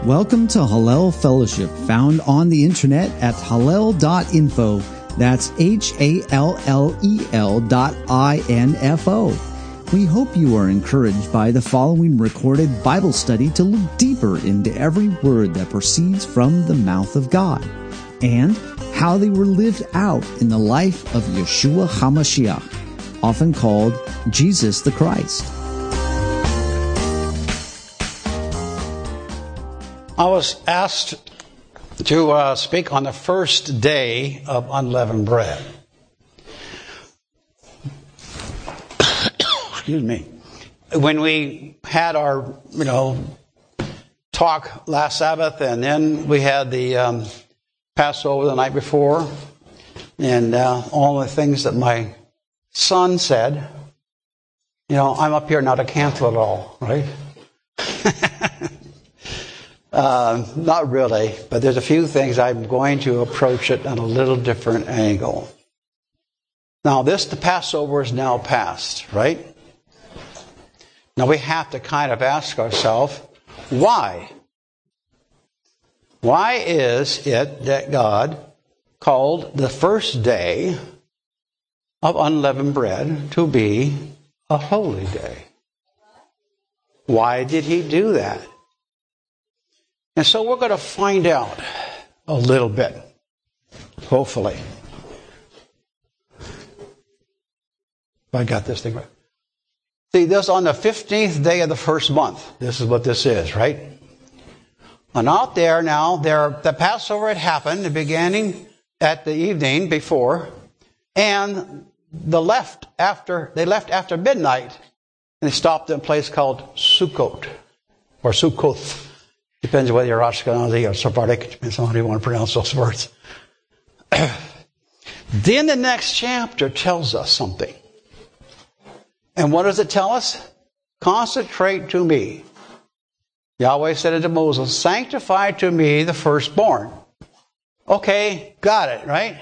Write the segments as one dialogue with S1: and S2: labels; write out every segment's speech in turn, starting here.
S1: Welcome to Hallel Fellowship, found on the internet at hallel.info. That's HALLEL.info. We hope you are encouraged by the following recorded Bible study to look deeper into every word that proceeds from the mouth of God, and how they were lived out in the life of Yeshua HaMashiach, often called Jesus the Christ.
S2: I was asked to speak on the first day of unleavened bread. Excuse me. When we had our, talk last Sabbath, and then we had the Passover the night before, and all the things that my son said, I'm up here not to cancel it all, right? Not really, but there's a few things I'm going to approach it on a little different angle. Now, the Passover is now past, right? Now we have to kind of ask ourselves, why? Why is it that God called the first day of unleavened bread to be a holy day? Why did he do that? And so we're going to find out a little bit, hopefully. If I got this thing right. See, this on the 15th day of the first month. This is what this is, right? And out there now, the Passover had happened, beginning at the evening before, and they left after midnight, and they stopped at a place called Sukkot, or Sukkoth. Depends on whether you're Ashkenazi or Sephardic. Depends on how you want to pronounce those words. Then the next chapter tells us something. And what does it tell us? Consecrate to me. Yahweh said unto Moses, sanctify to me the firstborn. Okay, got it, right?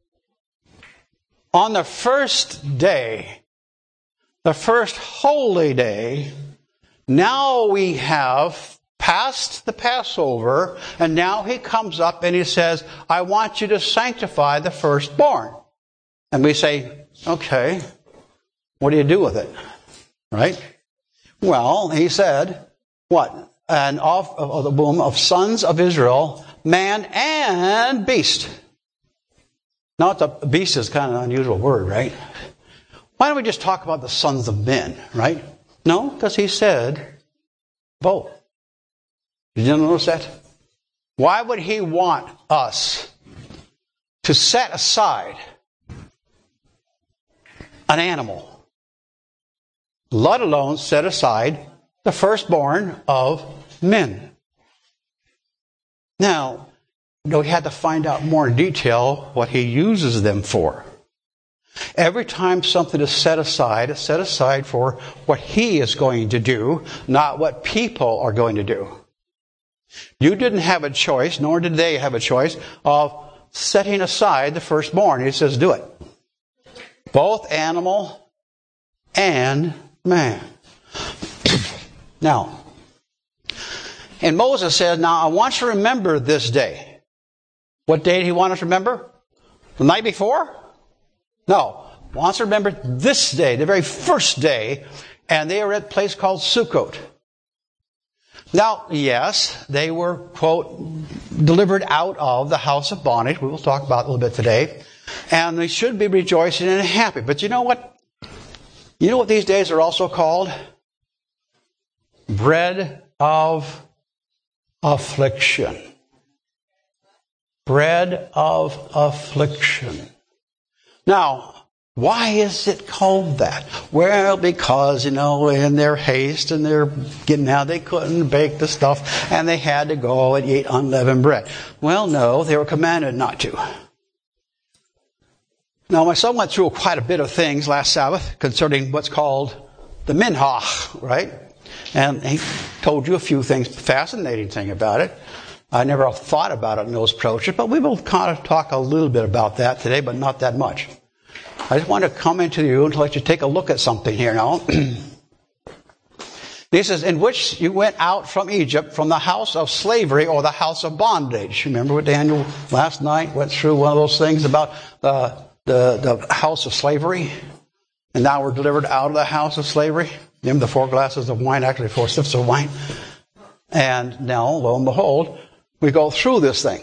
S2: On the first day, the first holy day, now we have passed the Passover, and now he comes up and he says, I want you to sanctify the firstborn. And we say, okay, what do you do with it? Right? Well, he said, what? And of the womb of sons of Israel, man and beast. Now, the beast is kind of an unusual word, right? Why don't we just talk about the sons of men, right? No, because he said both. Did you notice that? Why would he want us to set aside an animal, let alone set aside the firstborn of men? Now, we had to find out more in detail what he uses them for. Every time something is set aside, it's set aside for what he is going to do, not what people are going to do. You didn't have a choice, nor did they have a choice, of setting aside the firstborn. He says, do it. Both animal and man. Now, and Moses said, now I want you to remember this day. What day did he want us to remember? The night before? No. He wants us to remember this day, the very first day, and they were at a place called Sukkot. Now, yes, they were, quote, delivered out of the house of bondage. We will talk about it a little bit today. And they should be rejoicing and happy. But you know what? You know what these days are also called? Bread of affliction. Bread of affliction. Now, why is it called that? Well, because, in their haste and their getting out, they couldn't bake the stuff and they had to go and eat unleavened bread. Well, no, they were commanded not to. Now, my son went through quite a bit of things last Sabbath concerning what's called the minhah, right? And he told you a few things, fascinating thing about it. I never thought about it in those approaches, but we will kind of talk a little bit about that today, but not that much. I just want to come into you and let you take a look at something here now. He says, in which you went out from Egypt, from the house of slavery or the house of bondage. Remember what Daniel last night went through one of those things about the house of slavery? And now we're delivered out of the house of slavery. Remember the 4 glasses of wine, actually 4 sips of wine. And now, lo and behold, we go through this thing.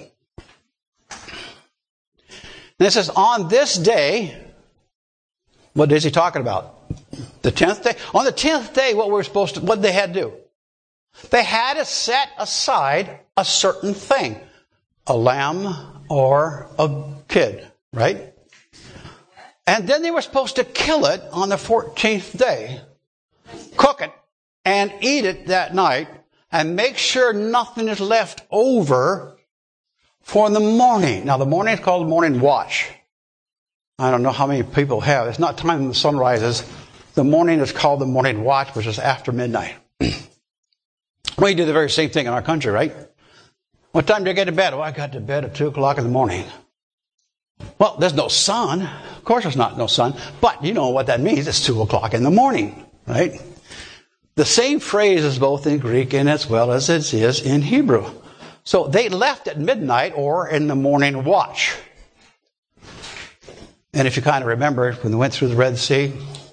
S2: And it says, on this day, what is he talking about? The 10th day? On the 10th day, what did they had to do? They had to set aside a certain thing. A lamb or a kid, right? And then they were supposed to kill it on the 14th day, cook it, and eat it that night, and make sure nothing is left over for the morning. Now, the morning is called the morning watch. I don't know how many people have. It's not time when the sun rises. The morning is called the morning watch, which is after midnight. We do the very same thing in our country, right? What time do you get to bed? Well, I got to bed at 2 o'clock in the morning. Well, there's no sun. Of course there's not no sun. But you know what that means. It's 2 o'clock in the morning, right? The same phrase is both in Greek and as well as it is in Hebrew. So they left at midnight or in the morning watch. And if you kind of remember, when they went through the Red Sea,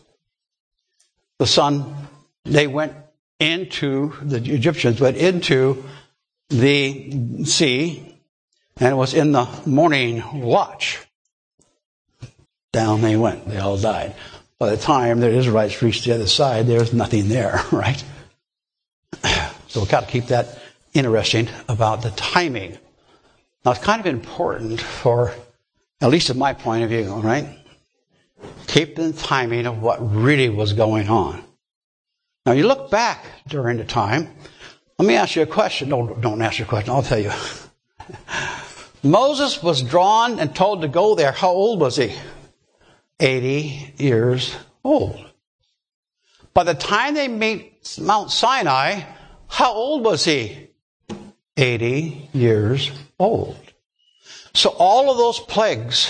S2: the Egyptians went into the sea, and it was in the morning watch. Down they went. They all died. By the time the Israelites reached the other side, there was nothing there, right? So we've got to keep that interesting about the timing. Now, it's kind of important for, at least in my point of view, right? Keep the timing of what really was going on. Now, you look back during the time. Let me ask you a question. No, don't ask you a question. I'll tell you. Moses was drawn and told to go there. How old was he? 80 years old. By the time they meet Mount Sinai, how old was he? 80 years old. So all of those plagues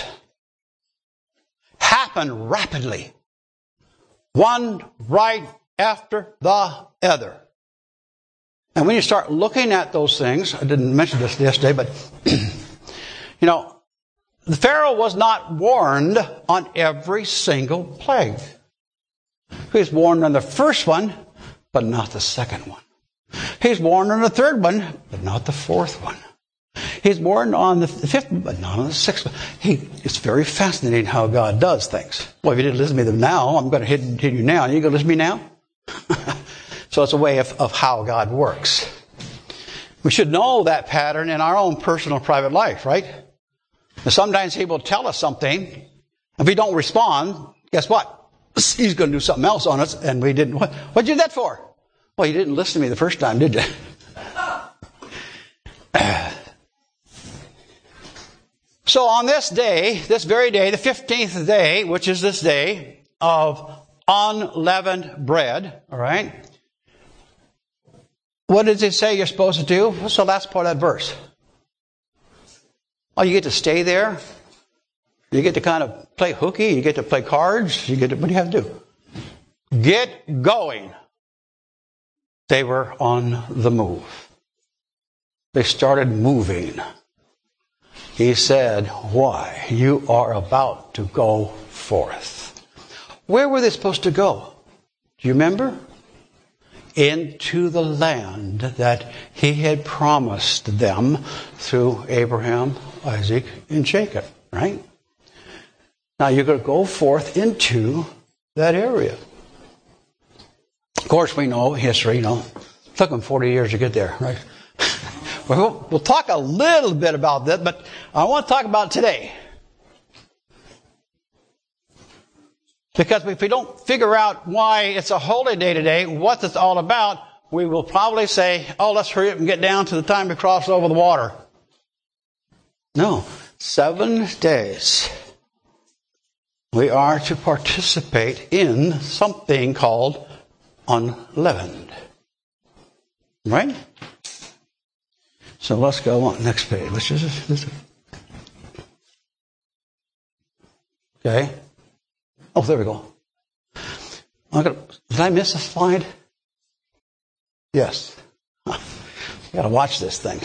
S2: happened rapidly. One right after the other. And when you start looking at those things, I didn't mention this yesterday, but you know, the Pharaoh was not warned on every single plague. He was warned on the first one, but not the second one. He's warned on the third one, but not the fourth one. He's warned on the fifth one, but not on the sixth one. It's very fascinating how God does things. Well, if you didn't listen to me now, I'm going to hit you now. Are you going to listen to me now? So it's a way of how God works. We should know that pattern in our own personal private life, right? And sometimes he will tell us something. If we don't respond, guess what? He's going to do something else on us, and we didn't. What'd you do that for? Well, you didn't listen to me the first time, did you? So on this day, this very day, the 15th day, which is this day of unleavened bread, all right? What does it say you're supposed to do? What's the last part of that verse? Oh, you get to stay there. You get to kind of play hooky. You get to play cards. What do you have to do? Get going. They were on the move. They started moving. He said, why? You are about to go forth. Where were they supposed to go? Do you remember? Into the land that he had promised them through Abraham, Isaac, and Jacob, right? Now you're going to go forth into that area. Of course, we know history, it took them 40 years to get there, right? We'll talk a little bit about that, but I want to talk about today. Because if we don't figure out why it's a holy day today, what it's all about, we will probably say, oh, let's hurry up and get down to the time to cross over the water. No, 7 days. We are to participate in something called unleavened. Right? So let's go on. Next page. Which is this? Okay. Oh, there we go. Did I miss a slide? Yes. You got to watch this thing.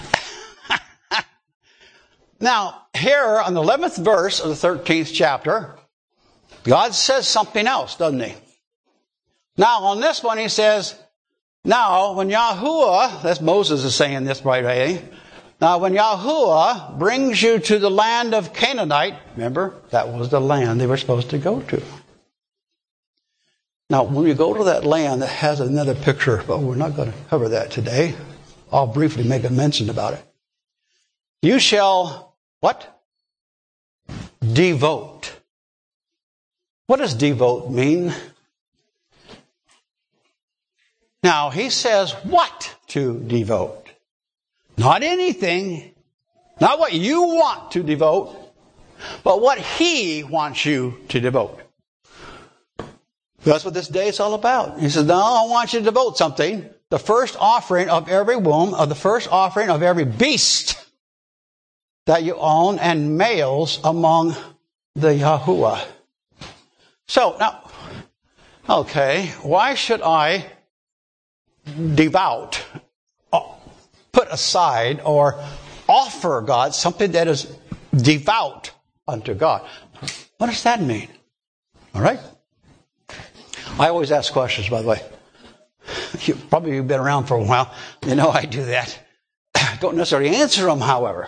S2: Now, here on the 11th verse of the 13th chapter, God says something else, doesn't he? Now, on this one, he says, now, when Yahuwah, that's Moses is saying this right away. Now, when Yahuwah brings you to the land of Canaanite, remember, that was the land they were supposed to go to. Now, when you go to that land, that has another picture, but we're not going to cover that today. I'll briefly make a mention about it. You shall, what? Devote. What does devote mean? Now, he says what to devote. Not anything, not what you want to devote, but what he wants you to devote. That's what this day is all about. He says, no, I want you to devote something. The first offering of every womb, of the first offering of every beast that you own, and males among the Yahuwah. So, now, okay, why should I devout, put aside, or offer God something that is devout unto God? What does that mean? All right? I always ask questions, by the way. You've probably been around for a while. You know I do that. Don't necessarily answer them, however.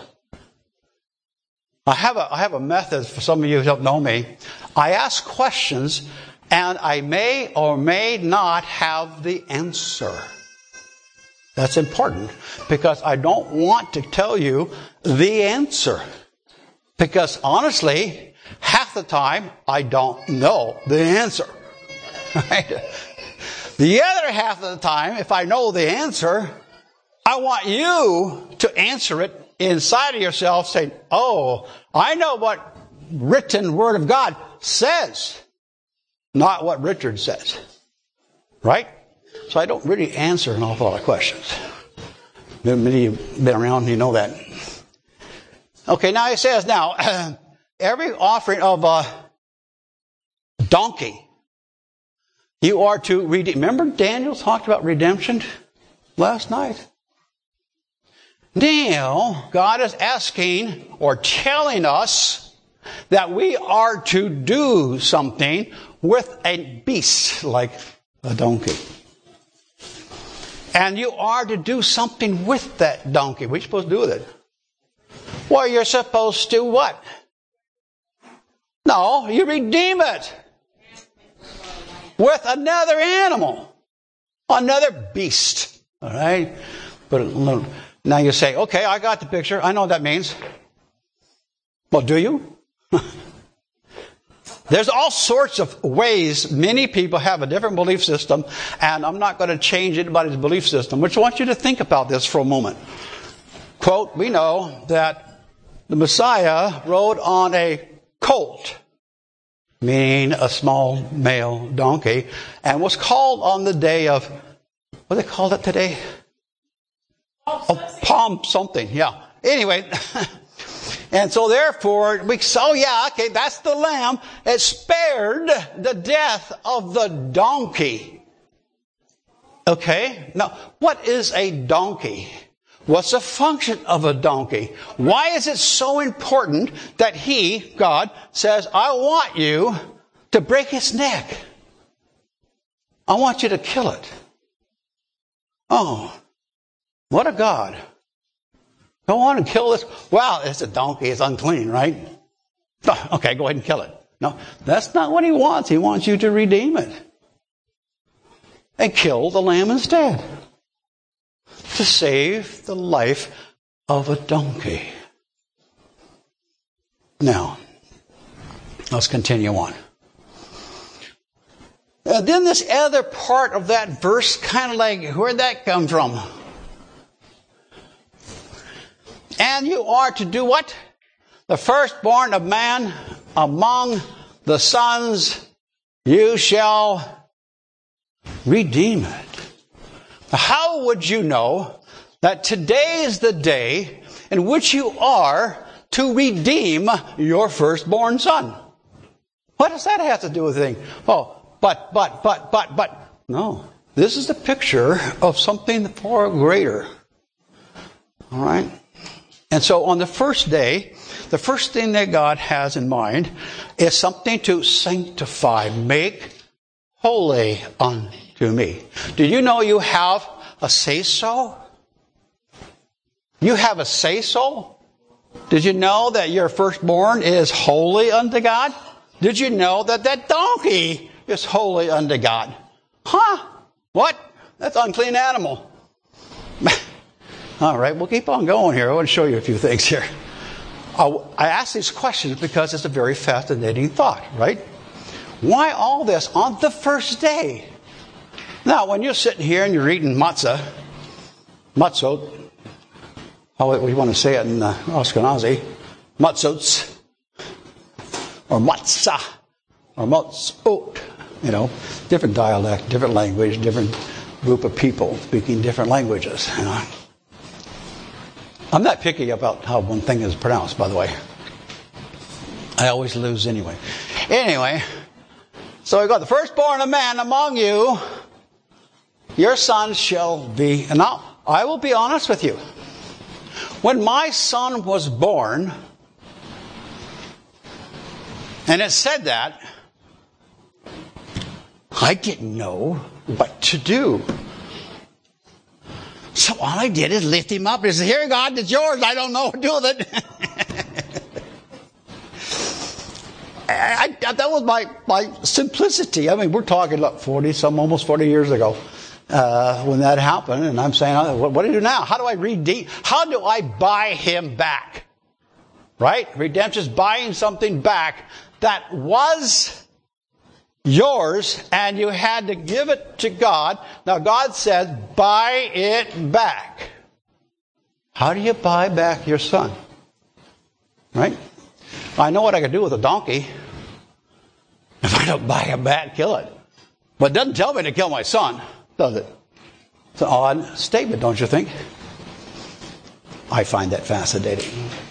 S2: I have a method for some of you who don't know me. I ask questions, and I may or may not have the answer. That's important, because I don't want to tell you the answer. Because honestly, half the time, I don't know the answer. Right? The other half of the time, if I know the answer, I want you to answer it inside of yourself, saying, oh, I know what written Word of God says, not what Richard says. Right? So I don't really answer an awful lot of questions. Many of you have been around, you know that. Okay, now he says, now, every offering of a donkey, you are to redeem. Remember Daniel talked about redemption last night? Now, God is asking or telling us that we are to do something with a beast like a donkey. And you are to do something with that donkey. What are you supposed to do with it? Well, you're supposed to what? No, you redeem it with another animal, another beast. All right? But now you say, okay, I got the picture. I know what that means. Well, do you? There's all sorts of ways. Many people have a different belief system, and I'm not going to change anybody's belief system. But I want you to think about this for a moment. Quote, we know that the Messiah rode on a colt, meaning a small male donkey, and was called on the day of, what do they call it today? Palm something, yeah. Anyway, and so therefore, that's the lamb. It spared the death of the donkey. Okay, now, what is a donkey? What's the function of a donkey? Why is it so important that he, God, says, I want you to break its neck. I want you to kill it. Oh, what a God. Go on and kill this. Well, it's a donkey. It's unclean, right? Oh, okay, go ahead and kill it. No, that's not what he wants. He wants you to redeem it. And kill the lamb instead. To save the life of a donkey. Now, let's continue on. Then this other part of that verse, kind of like, where'd that come from? And you are to do what? The firstborn of man among the sons, you shall redeem it. How would you know that today is the day in which you are to redeem your firstborn son? What does that have to do with anything? Oh, but. No. This is the picture of something far greater. All right? And so on the first day, the first thing that God has in mind is something to sanctify, make holy unto me. Did you know you have a say-so? You have a say-so? Did you know that your firstborn is holy unto God? Did you know that that donkey is holy unto God? Huh? What? That's an unclean animal. All right, we'll keep on going here. I want to show you a few things here. I ask these questions because it's a very fascinating thought, right? Why all this on the first day? Now, when you're sitting here and you're eating matzah, how do you want to say it in Ashkenazi? Matzot, or matzah, or matzot. You know, different dialect, different language, different group of people speaking different languages. You know. I'm not picky about how one thing is pronounced, by the way. I always lose anyway. Anyway, so we got the firstborn of man among you, your son shall be. And now, I will be honest with you. When my son was born, and it said that, I didn't know what to do. So all I did is lift him up and say, here, God, it's yours. I don't know what to do with it. That was my simplicity. I mean, we're talking about almost 40 years ago when that happened. And I'm saying, what do I do now? How do I redeem? How do I buy him back? Right? Redemption is buying something back that was yours, and you had to give it to God. Now God says, buy it back. How do you buy back your son? Right? I know what I can do with a donkey. If I don't buy him back, kill it. But it doesn't tell me to kill my son, does it? It's an odd statement, don't you think? I find that fascinating.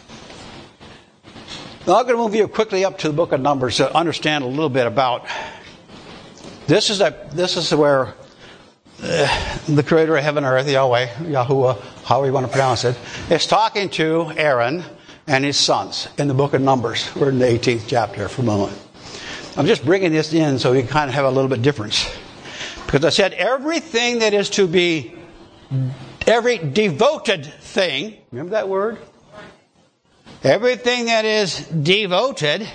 S2: Now I'm going to move you quickly up to the book of Numbers to understand a little bit about. This is where the creator of heaven and earth, Yahweh, Yahuwah, however you want to pronounce it, is talking to Aaron and his sons in the book of Numbers. We're in the 18th chapter for a moment. I'm just bringing this in so we kind of have a little bit difference. Because I said everything that is to be, every devoted thing, remember that word? Everything that is devoted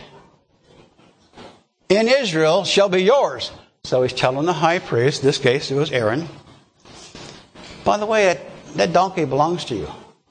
S2: in Israel shall be yours. So he's telling the high priest, in this case it was Aaron, by the way, that donkey belongs to you.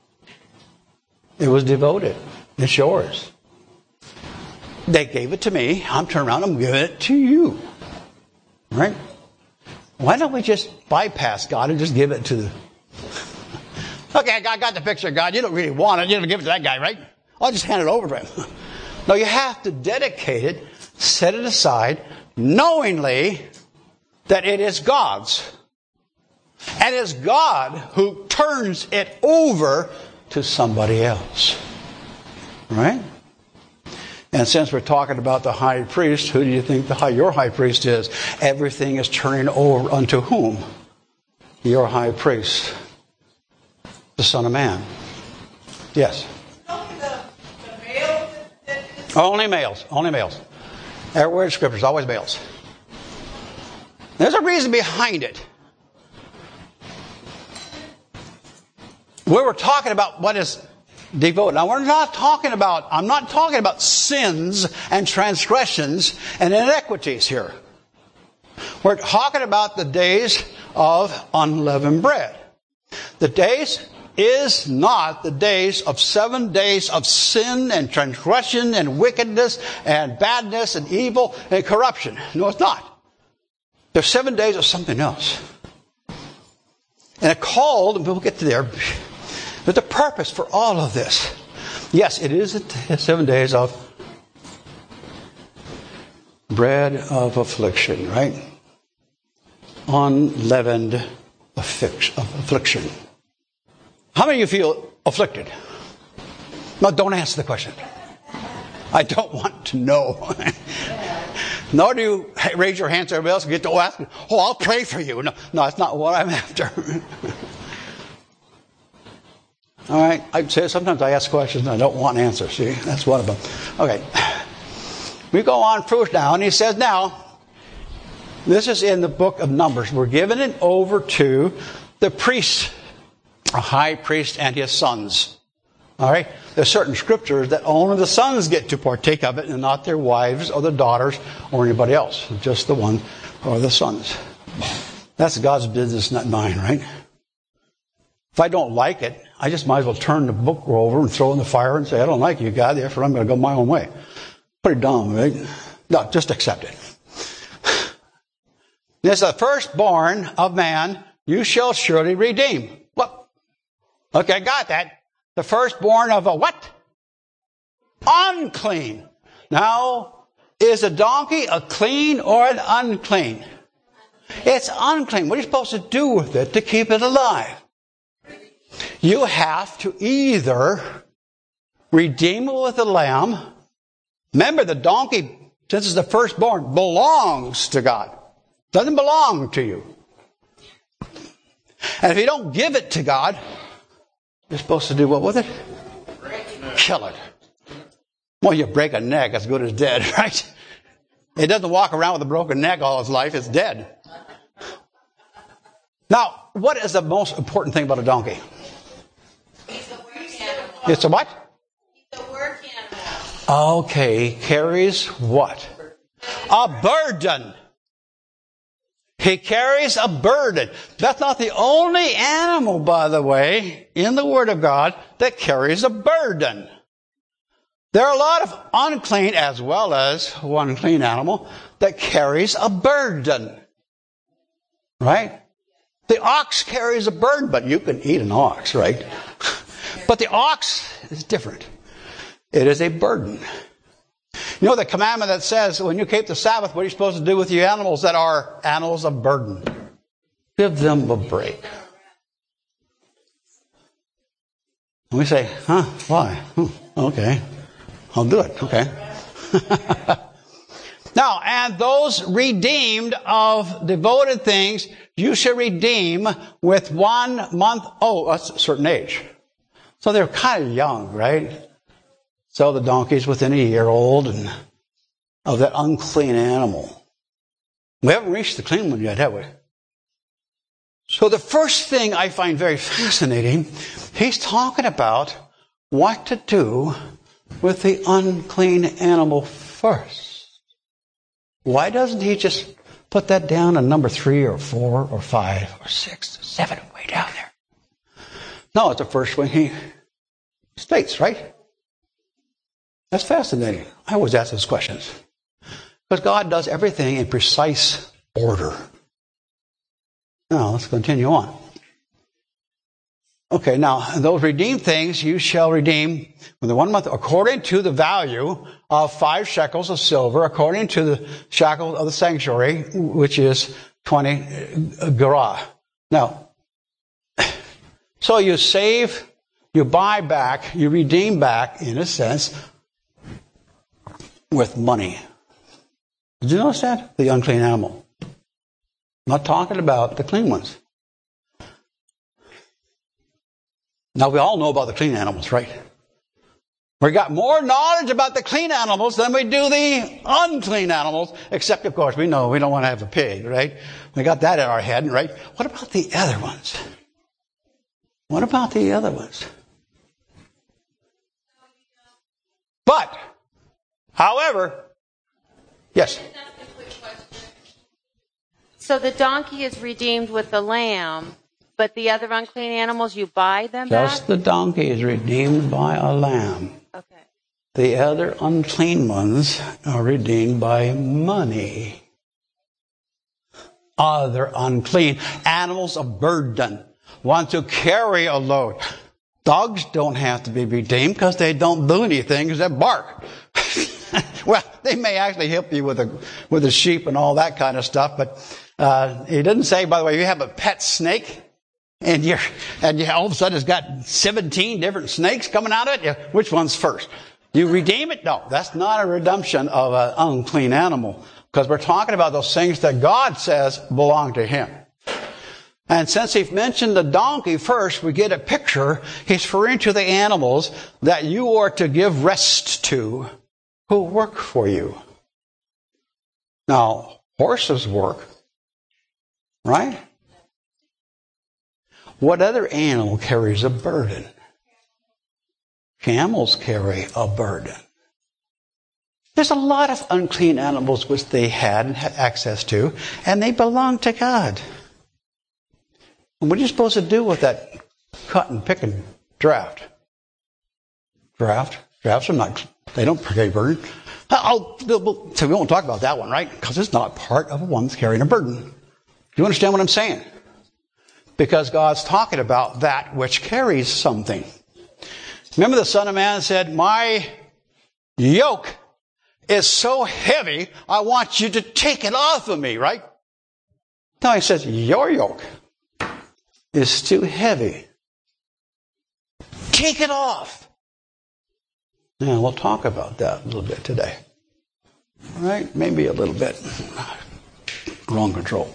S2: It was devoted. It's yours. They gave it to me. I'm turning around, I'm giving it to you. Right? Why don't we just bypass God and just give it to the... Okay, I got the picture, God. You don't really want it. You don't give it to that guy, right? I'll just hand it over to him. No, you have to dedicate it, set it aside, knowingly that it is God's. And it's God who turns it over to somebody else. Right? And since we're talking about the high priest, who do you think your high priest is? Everything is turning over unto whom? Your high priest. The Son of Man. Yes? Only males. Only males. Every word in Scripture is always males. There's a reason behind it. We were talking about what is devoted. Now I'm not talking about sins and transgressions and inequities here. We're talking about the days of unleavened bread. The days is not the days of 7 days of sin and transgression and wickedness and badness and evil and corruption. No, it's not. There's 7 days of something else. And it called, and we'll get to there, there's a purpose for all of this. Yes, it is 7 days of bread of affliction, right? Unleavened affliction. How many of you feel afflicted? No, don't answer the question. I don't want to know. Nor do you raise your hand so everybody else can get to ask, oh, I'll pray for you. No, that's not what I'm after. All right. I'd say sometimes I ask questions and I don't want answers. See, that's what about. Okay. We go on first now, and he says now, this is in the book of Numbers. We're giving it over to the priest, a high priest and his sons. All right? There's certain scriptures that only the sons get to partake of it and not their wives or their daughters or anybody else. Just the one or the sons. That's God's business, not mine, right? If I don't like it, I just might as well turn the book over and throw it in the fire and say, I don't like you, God, therefore I'm going to go my own way. Pretty dumb, right? No, just accept it. This the firstborn of man you shall surely redeem. What? Okay, got that. The firstborn of a what? Unclean. Now, is a donkey a clean or an unclean? It's unclean. What are you supposed to do with it to keep it alive? You have to either redeem it with a lamb. Remember, the donkey, since it's the firstborn, belongs to God. Doesn't belong to you. And if you don't give it to God, you're supposed to do what with it? Kill it. Well, you break a neck, as good as dead, right? It doesn't walk around with a broken neck all its life. It's dead. Now, what is the most important thing about a donkey?
S3: It's a work animal.
S2: It's a what?
S3: It's a work animal.
S2: Okay, carries what? A burden. He carries a burden. That's not the only animal, by the way, in the Word of God that carries a burden. There are a lot of unclean as well as one clean animal that carries a burden. Right? The ox carries a burden, but you can eat an ox, right? But the ox is different. It is a burden. You know the commandment that says when you keep the Sabbath, what are you supposed to do with your animals that are animals of burden? Give them a break. And we say, huh? Why? Okay. I'll do it. Okay. Now, and those redeemed of devoted things, you shall redeem with 1 month. Oh, that's a certain age. So they're kind of young, right? So the donkey's within a year old and of that unclean animal. We haven't reached the clean one yet, have we? So the first thing I find very fascinating, he's talking about what to do with the unclean animal first. Why doesn't he just put that down on number 3 or 4 or 5 or 6 or 7 way down there? No, it's the first one he states, right? That's fascinating. I always ask those questions. Because God does everything in precise order. Now, let's continue on. Okay, now, those redeemed things you shall redeem with the 1 month according to the value of 5 shekels of silver, according to the shekel of the sanctuary, which is 20 gerah. Now, so you save, you buy back, you redeem back, in a sense, with money. Did you notice that? The unclean animal. I'm not talking about the clean ones. Now, we all know about the clean animals, right? We got more knowledge about the clean animals than we do the unclean animals, except, of course, we know we don't want to have a pig, right? We got that in our head, right? What about the other ones? What about the other ones? But, however, yes?
S3: So the donkey is redeemed with the lamb, but the other unclean animals, you buy them back?
S2: Just the donkey is redeemed by a lamb.
S3: Okay.
S2: The other unclean ones are redeemed by money. Other unclean animals of burden, ones who carry a load. Dogs don't have to be redeemed because they don't do anything except bark. Well, they may actually help you with the sheep and all that kind of stuff, but he didn't say, by the way, you have a pet snake and you all of a sudden it's got 17 different snakes coming out of it. Which one's first? You redeem it? No, that's not a redemption of an unclean animal, Because we're talking about those things that God says belong to Him. And since He mentioned the donkey first, we get a picture. He's referring to the animals that you are to give rest to who work for you. Now, horses work, right? What other animal carries a burden? Camels carry a burden. There's a lot of unclean animals which they had access to, and they belong to God. And what are you supposed to do with that cotton picking draft? Drafts are not, they don't carry burden. So we won't talk about that one, right? Because it's not part of one's carrying a burden. Do you understand what I'm saying? Because God's talking about that which carries something. Remember the Son of Man said, my yoke is so heavy, I want you to take it off of me, right? No, He says, your yoke is too heavy. Take it off. Now, we'll talk about that a little bit today. All right? Maybe a little bit. Wrong control.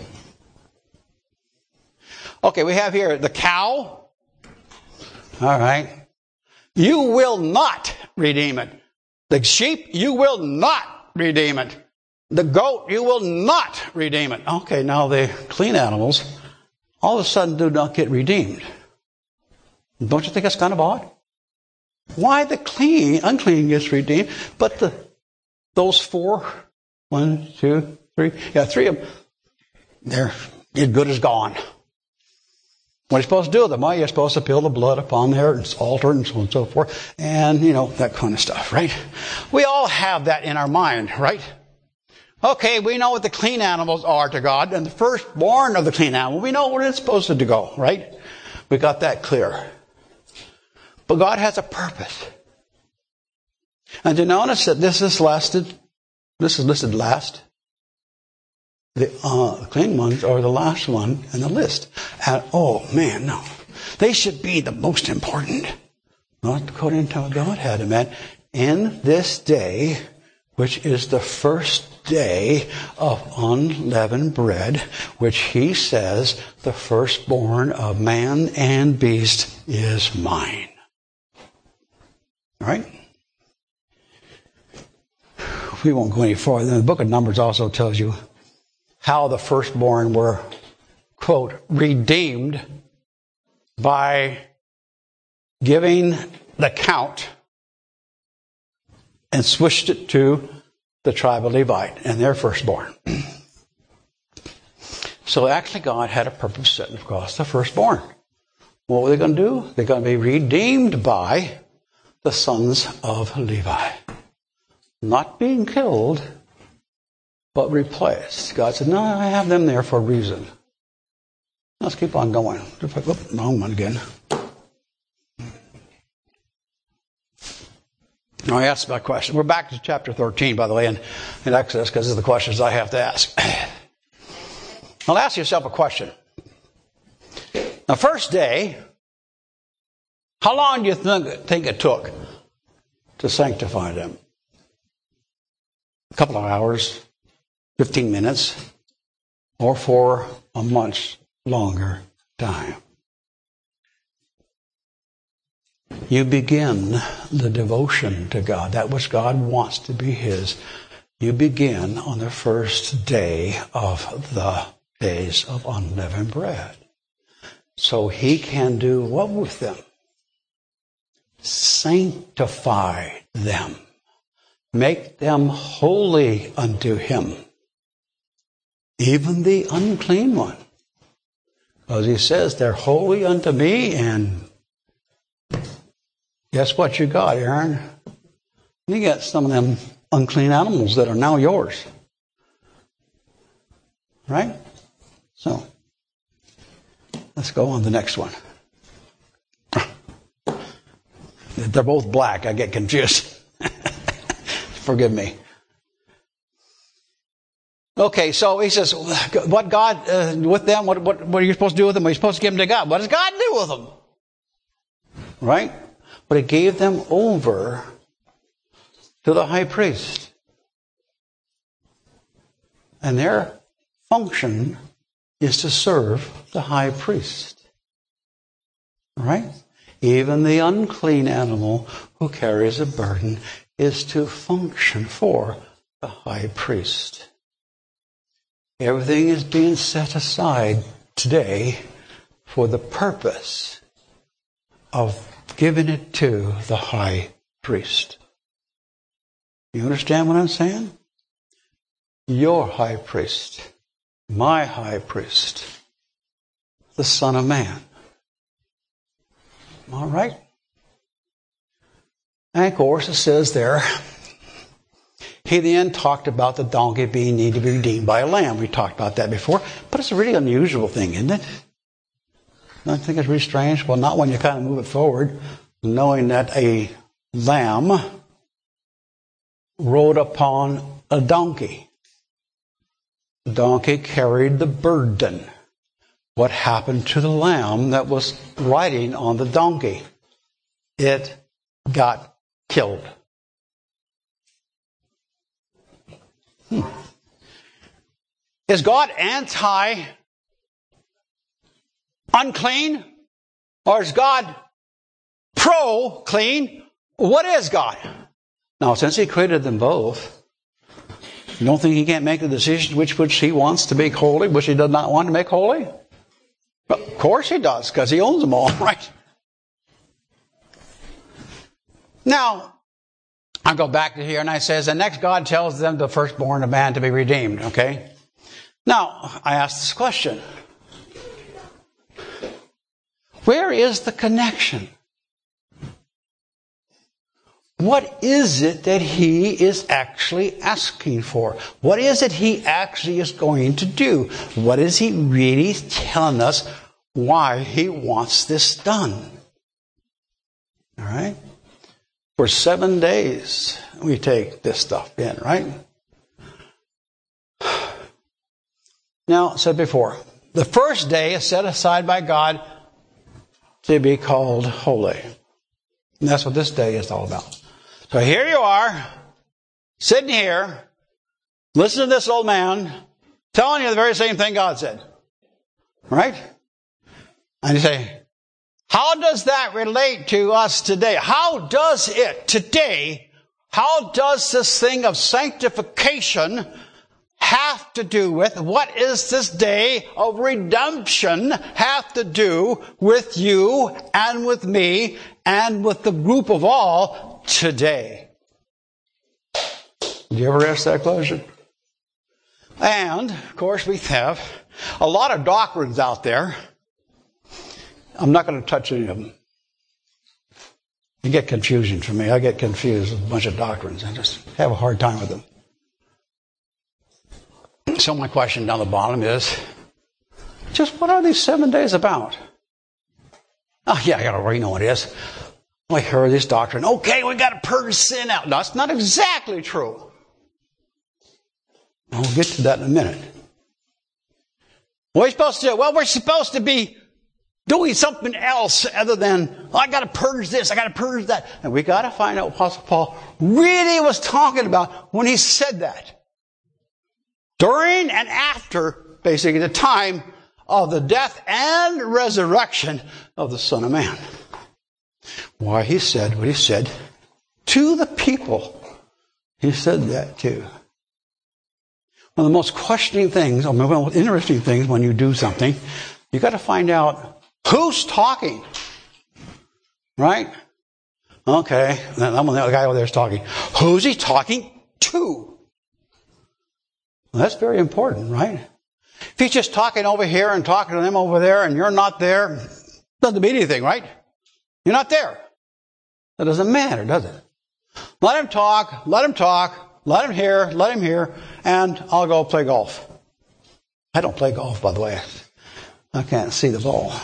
S2: Okay, we have here the cow. All right. You will not redeem it. The sheep, you will not redeem it. The goat, you will not redeem it. Okay, now the clean animals all of a sudden do not get redeemed. Don't you think that's kind of odd? Why the unclean gets redeemed, but those four, 1, 2, 3, three of them, they're as good as gone. What are you supposed to do with them? Well, you're supposed to spill the blood upon their altar and so on and so forth. And, that kind of stuff, right? We all have that in our mind, right? Okay, we know what the clean animals are to God. And the firstborn of the clean animal, we know where it's supposed to go, right? We got that clear. But God has a purpose. And you notice that this is listed last. The clean ones are the last one in the list. And, oh man, no. They should be the most important. Not according to what God had them at. In this day, which is the first day of unleavened bread, which He says, the firstborn of man and beast is mine. All right? We won't go any farther. The book of Numbers also tells you how the firstborn were, quote, redeemed by giving the count and switched it to the tribe of Levite and their firstborn. So actually God had a purpose set across the firstborn. What were they going to do? They're going to be redeemed by the sons of Levi. Not being killed, but replaced. God said, no, I have them there for a reason. Let's keep on going. Wrong one again. Now I asked my question. We're back to chapter 13, by the way, in Exodus, because these are the questions I have to ask. Now ask yourself a question. The first day, how long do you think it took to sanctify them? A couple of hours, 15 minutes, or for a much longer time. You begin the devotion to God, that which God wants to be His. You begin on the first day of the days of unleavened bread. So He can do what with them? Sanctify them. Make them holy unto Him. Even the unclean one. Because He says they're holy unto me, and guess what you got, Aaron? You got some of them unclean animals that are now yours. Right? So, let's go on to the next one. They're both black. I get confused. Forgive me. Okay, so he says, what God, with them, what are you supposed to do with them? Are you supposed to give them to God? What does God do with them? Right? But He gave them over to the high priest. And their function is to serve the high priest. Right? Even the unclean animal who carries a burden is to function for the high priest. Everything is being set aside today for the purpose of giving it to the high priest. You understand what I'm saying? Your high priest, my high priest, the Son of Man. All right? And of course it says there, he then talked about the donkey being needed to be redeemed by a lamb. We talked about that before, but it's a really unusual thing, isn't it? Don't you think it's really strange? Well, not when you kind of move it forward, knowing that a lamb rode upon a donkey. The donkey carried the burden. What happened to the lamb that was riding on the donkey? It got killed. Is God anti-unclean? Or is God pro-clean? What is God? Now, since He created them both, you don't think He can't make the decision which He wants to make holy, which He does not want to make holy? Well, of course He does, because He owns them all, right? Now, I go back to here and I says, the next God tells them the firstborn of man to be redeemed, okay? Now, I ask this question. Where is the connection? What is it that He is actually asking for? What is it He actually is going to do? What is He really telling us why He wants this done? All right? For 7 days, we take this stuff in, right? Now, I said before, the first day is set aside by God to be called holy. And that's what this day is all about. So here you are, sitting here, listening to this old man, telling you the very same thing God said. Right? And you say, how does that relate to us today? How does it today, how does this thing of sanctification have to do with, what is this day of redemption have to do with you and with me and with the group of all today? Did you ever ask that question? And, of course, we have a lot of doctrines out there. I'm not going to touch any of them. You get confusion for me. I get confused with a bunch of doctrines. I just have a hard time with them. So my question down the bottom is, just what are these 7 days about? Oh, yeah, I already know what it is. I heard this doctrine. Okay, we got to purge sin out. No, that's not exactly true. I'll get to that in a minute. What are we supposed to do? Well, we're supposed to be doing something else other than, I got to purge this, I got to purge that. And we got to find out what Apostle Paul really was talking about when he said that. During and after, basically, the time of the death and resurrection of the Son of Man. Why he said what he said to the people. He said that too. One of the most questioning things, or one of the most interesting things when you do something, you got to find out who's talking. Right? Okay, I'm the guy over there is talking. Who's he talking to? Well, that's very important, right? If he's just talking over here and talking to them over there and you're not there, it doesn't mean anything, right? You're not there. That doesn't matter, does it? Let him talk, let him hear, and I'll go play golf. I don't play golf, by the way. I can't see the ball.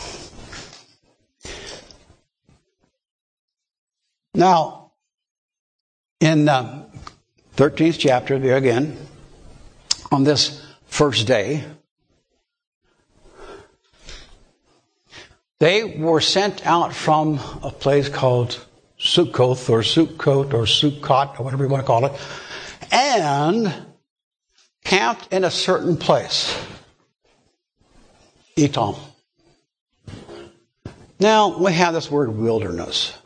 S2: Now, in 13th chapter, there again, on this first day, they were sent out from a place called Sukkot or Sukkot or Sukkot or whatever you want to call it. And camped in a certain place. Etam. Now, we have this word wilderness.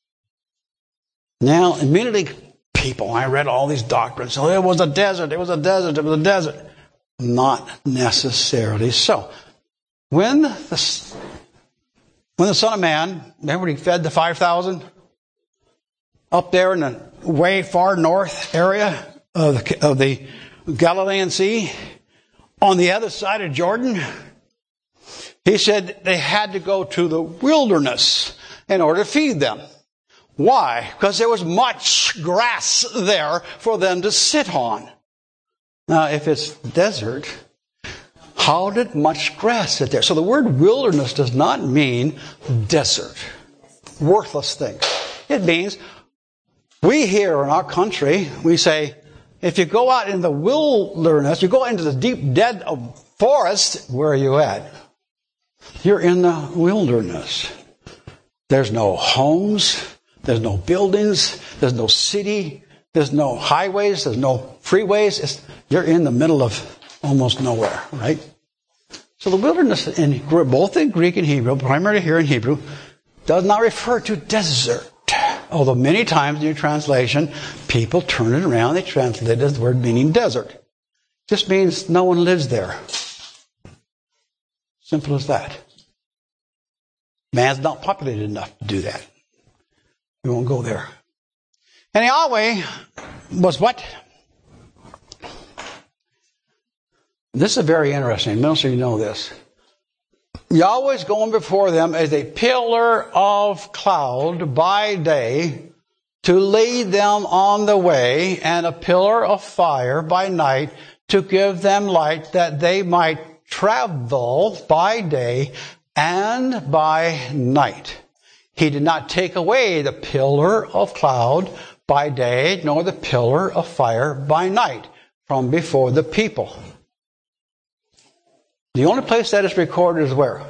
S2: Now, immediately people, I read all these doctrines, so it was a desert, it was a desert, it was a desert. Not necessarily so. When the Son of Man, remember he fed the 5,000? Up there in the way far north area of the Galilean Sea, on the other side of Jordan, he said they had to go to the wilderness in order to feed them. Why? Because there was much grass there for them to sit on. Now, if it's desert, how did much grass sit there? So the word wilderness does not mean desert, worthless things. It means, we here in our country, we say, if you go out in the wilderness, you go into the deep dead of forest, where are you at? You're in the wilderness. There's no homes, there's no buildings, there's no city, there's no highways, there's no freeways. You're in the middle of almost nowhere, right? So the wilderness, both in Greek and Hebrew, primarily here in Hebrew, does not refer to desert. Although many times in your translation, people turn it around, they translate the word meaning desert. Just means no one lives there. Simple as that. Man's not populated enough to do that. We won't go there. And Yahweh was what? This is very interesting. Most of you know this. Yahweh's going before them as a pillar of cloud by day to lead them on the way, and a pillar of fire by night to give them light, that they might travel by day and by night. He did not take away the pillar of cloud by day, nor the pillar of fire by night from before the people. The only place that is recorded is where?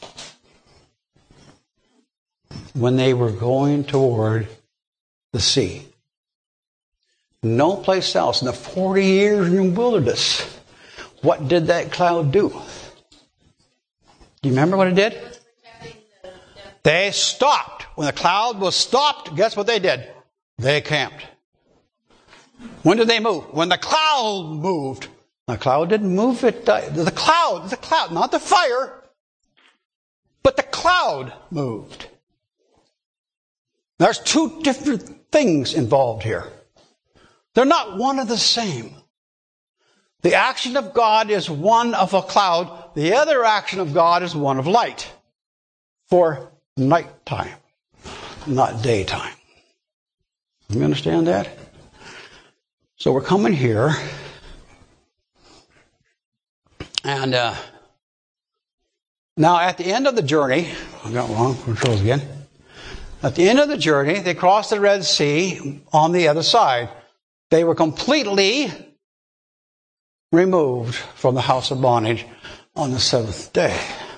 S2: When they were going toward the sea. No place else. In the 40 years in the wilderness, what did that cloud do? Do you remember what it did? They stopped. When the cloud was stopped, guess what they did? They camped. When did they move? When the cloud moved. The cloud didn't move it. The cloud, not the fire, but the cloud moved. There's two different things involved here. They're not one and the same. The action of God is one of a cloud. The other action of God is one of light. For nighttime, not daytime. You understand that? So we're coming here. And now at the end of the journey, I got wrong controls again. At the end of the journey, they crossed the Red Sea on the other side. They were completely removed from the house of bondage on the seventh day.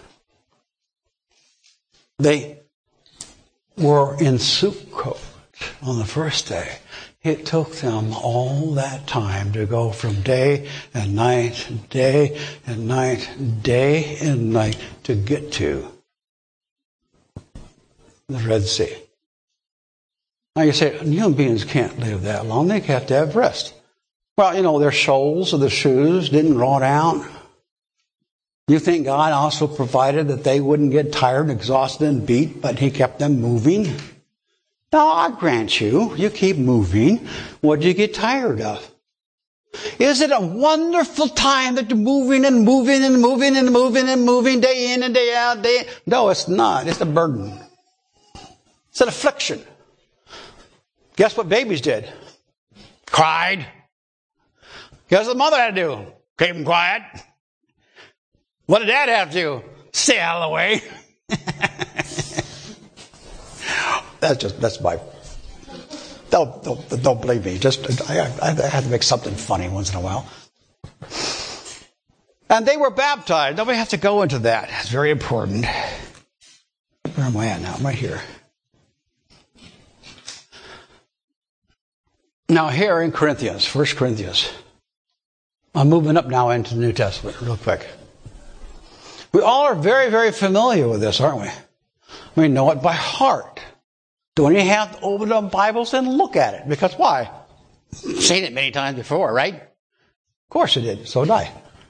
S2: They were in Sukkot on the first day. It took them all that time to go from day and night, day and night, day and night to get to the Red Sea. Now you say, human beings can't live that long. They have to have rest. Well, their soles of the shoes didn't rot out. You think God also provided that they wouldn't get tired, exhausted, and beat, but He kept them moving? Now, I grant you keep moving. What do you get tired of? Is it a wonderful time that you're moving and moving and moving and moving and moving day in and day out? No, it's not. It's a burden. It's an affliction. Guess what babies did? Cried. Guess what the mother had to do? Keep them quiet. What did dad have to do? Stay out of the way. That's my. Don't believe me. I have to make something funny once in a while. And they were baptized. Nobody has to go into that. It's very important. Where am I at now? I'm right here. Now here in Corinthians, 1 Corinthians, I'm moving up now into the New Testament real quick. We all are very, very familiar with this, aren't we? We know it by heart. Don't you have to open up Bibles and look at it? Because why? Seen it many times before, right? Of course you did. So did I.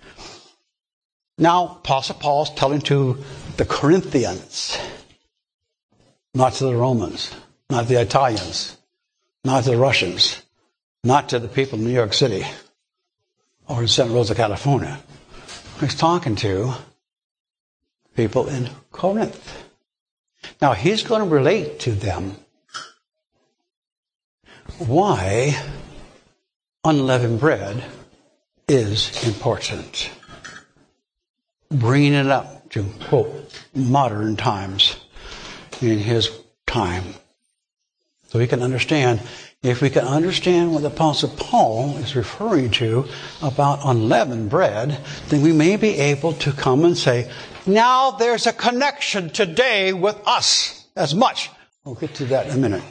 S2: Now, Apostle Paul's telling to the Corinthians, not to the Romans, not to the Italians, not to the Russians, not to the people in New York City or in Santa Rosa, California. He's talking to people in Corinth. Now, he's going to relate to them why unleavened bread is important. Bringing it up to, quote, modern times in his time. So we can understand, if we can understand what the Apostle Paul is referring to about unleavened bread, then we may be able to come and say, now there's a connection today with us as much. We'll get to that in a minute.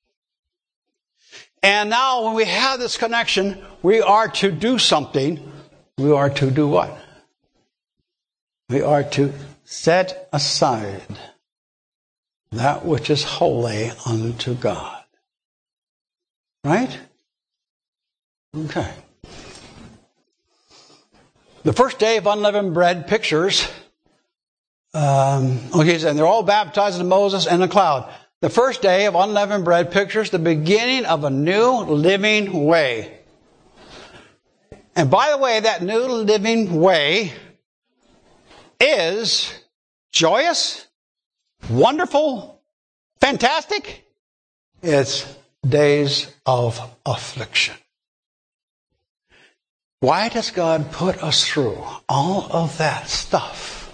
S2: And now when we have this connection, we are to do something. We are to do what? We are to set aside that which is holy unto God. Right? Okay. The first day of unleavened bread pictures, and they're all baptized in Moses and the cloud. The first day of unleavened bread pictures the beginning of a new living way. And by the way, that new living way is joyous, wonderful, fantastic. It's days of affliction. Why does God put us through all of that stuff?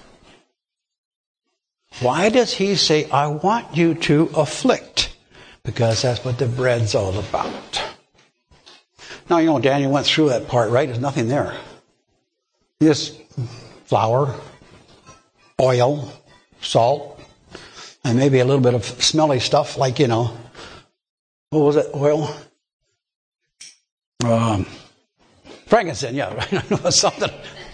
S2: Why does he say, I want you to afflict? Because that's what the bread's all about. Now, you know, Daniel went through that part, right? There's nothing there. Just flour, oil, salt, and maybe a little bit of smelly stuff like, you know, what was it? Oil? Frankincense, yeah, right. I know something.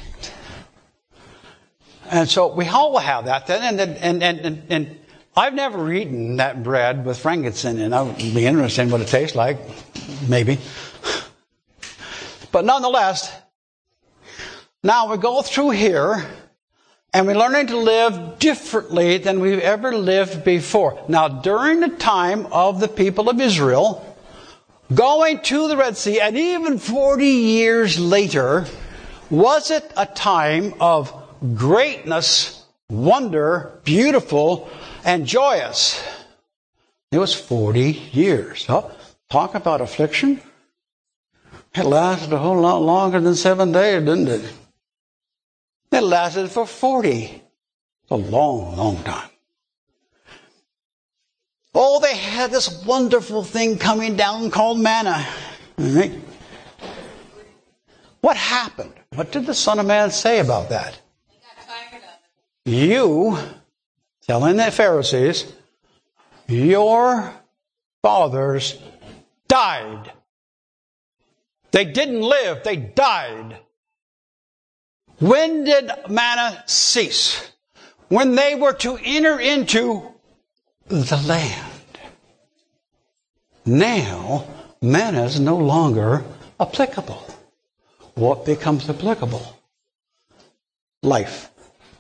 S2: And so we all will have that then. And I've never eaten that bread with frankincense, and I would be interested in what it tastes like. Maybe. But nonetheless, now we go through here, and we're learning to live differently than we've ever lived before. Now, during the time of the people of Israel, going to the Red Sea, and even 40 years later, was it a time of greatness, wonder, beautiful, and joyous? It was 40 years. Oh, talk about affliction. It lasted a whole lot longer than 7 days, didn't it? It lasted for 40. It's a long, long time. Oh, they had this wonderful thing coming down called manna. Right? What happened? What did the Son of Man say about that?
S3: They got tired of it.
S2: You, telling the Pharisees, your fathers died. They didn't live, they died. When did manna cease? When they were to enter into the land. Now, manna is no longer applicable. What becomes applicable? Life.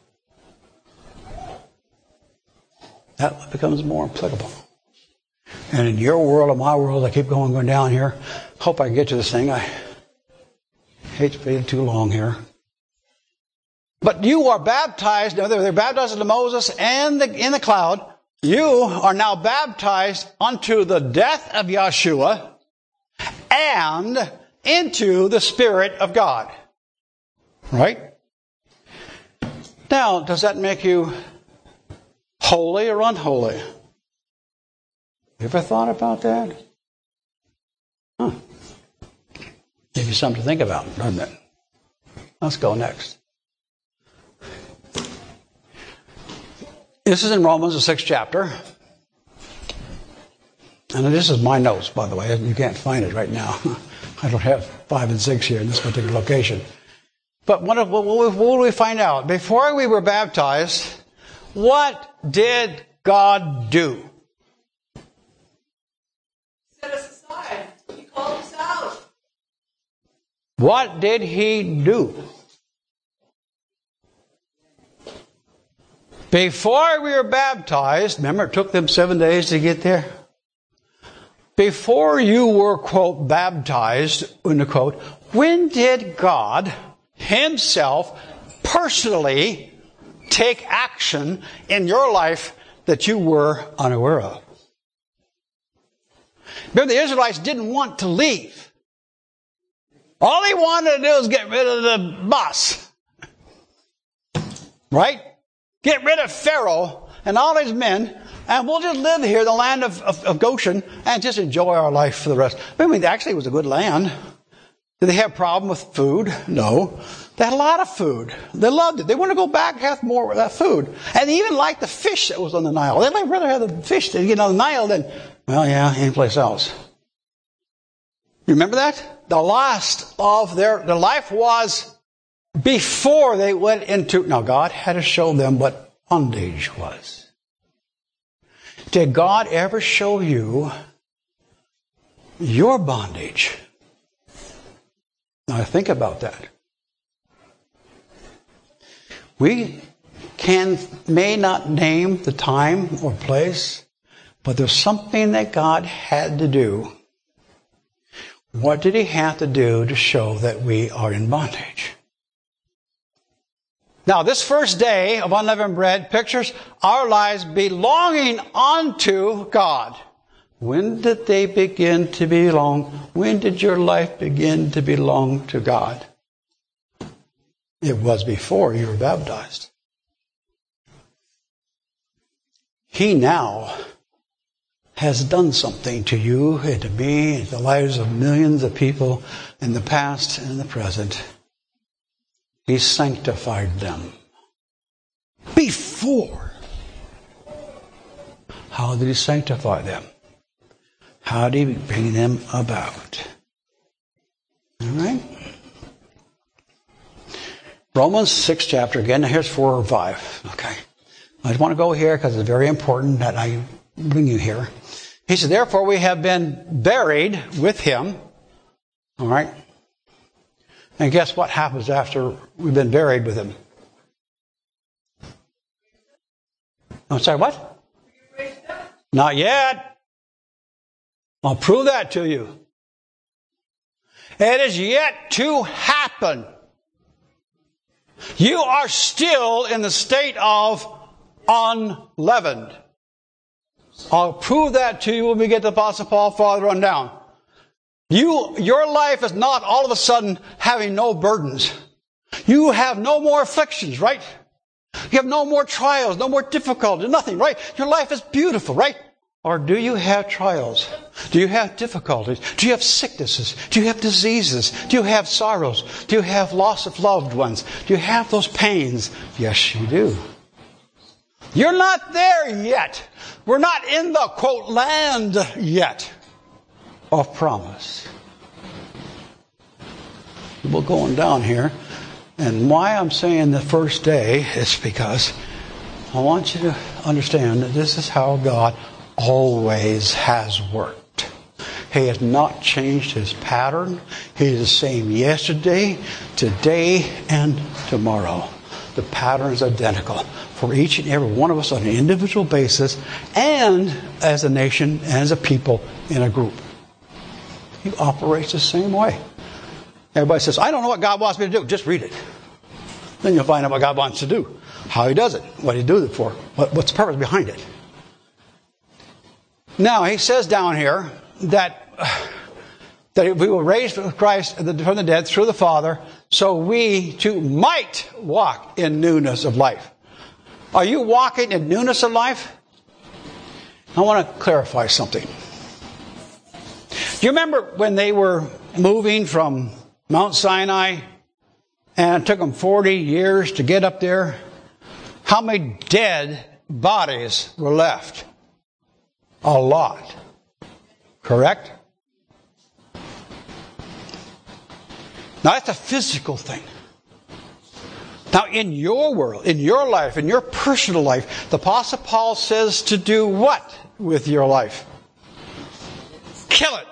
S2: That becomes more applicable. And in your world and my world, I keep going down here. Hope I can get to this thing. I hate to be too long here. But you are baptized, they're baptized into Moses and in the cloud. You are now baptized unto the death of Yeshua and into the Spirit of God. Right? Now, does that make you holy or unholy? You ever thought about that? Huh. Give you something to think about, doesn't it? Let's go next. This is in Romans, the 6th chapter. And this is my notes, by the way. You can't find it right now. I don't have 5 and 6 here in this particular location. But what do we find out? Before we were baptized, what did God do?
S4: Set us aside. He called us out.
S2: What did He do? Before we were baptized, remember it took them 7 days to get there? Before you were, quote, baptized, end quote, when did God Himself personally take action in your life that you were unaware of? Remember, the Israelites didn't want to leave. All they wanted to do was get rid of the boss. Right? Get rid of Pharaoh and all his men, and we'll just live here in the land of Goshen and just enjoy our life for the rest. I mean, actually, it was a good land. Did they have a problem with food? No. They had a lot of food. They loved it. They wanted to go back and have more of that food. And they even liked the fish that was on the Nile. They'd rather have the fish that get on the Nile than, well, yeah, anyplace else. You remember that? The last of their life was before they went into... Now, God had to show them what bondage was. Did God ever show you your bondage? Now, think about that. We may not name the time or place, but there's something that God had to do. What did He have to do to show that we are in bondage? Now, this first day of unleavened bread pictures our lives belonging unto God. When did they begin to belong? When did your life begin to belong to God? It was before you were baptized. He now has done something to you and to me and the lives of millions of people in the past and in the present. He sanctified them before. How did He sanctify them? How did He bring them about? All right? Romans 6th chapter again. Now here's 4 or 5. Okay. I just want to go here because it's very important that I bring you here. He said, therefore we have been buried with Him. All right. And guess what happens after we've been buried with Him? I'm sorry, what? Not yet. I'll prove that to you. It is yet to happen. You are still in the state of unleavened. I'll prove that to you when we get to Apostle Paul farther on down. Your life is not all of a sudden having no burdens. You have no more afflictions, right? You have no more trials, no more difficulties, nothing, right? Your life is beautiful, right? Or do you have trials? Do you have difficulties? Do you have sicknesses? Do you have diseases? Do you have sorrows? Do you have loss of loved ones? Do you have those pains? Yes, you do. You're not there yet. We're not in the, quote, land yet of promise. We're going down here. And why I'm saying the first day is because I want you to understand that this is how God always has worked. He has not changed His pattern. He is the same yesterday, today, and tomorrow. The pattern is identical for each and every one of us on an individual basis and as a nation and as a people in a group. He operates the same way. Everybody says, I don't know what God wants me to do. Just read it. Then you'll find out what God wants to do. How He does it. What He do it for. What's the purpose behind it. Now, He says down here that we will raise Christ from the dead through the Father, so we too might walk in newness of life. Are you walking in newness of life? I want to clarify something. Do you remember when they were moving from Mount Sinai and it took them 40 years to get up there? How many dead bodies were left? A lot. Correct? Now that's a physical thing. Now, in your world, in your life, in your personal life, the Apostle Paul says to do what with your life? Kill it.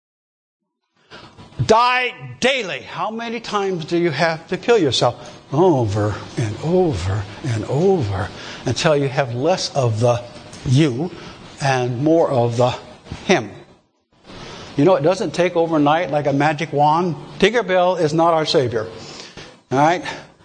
S2: Die daily. How many times do you have to kill yourself? Over and over and over until you have less of the you and more of the him. You know, it doesn't take overnight like a magic wand. Tinkerbell is not our Savior. All right?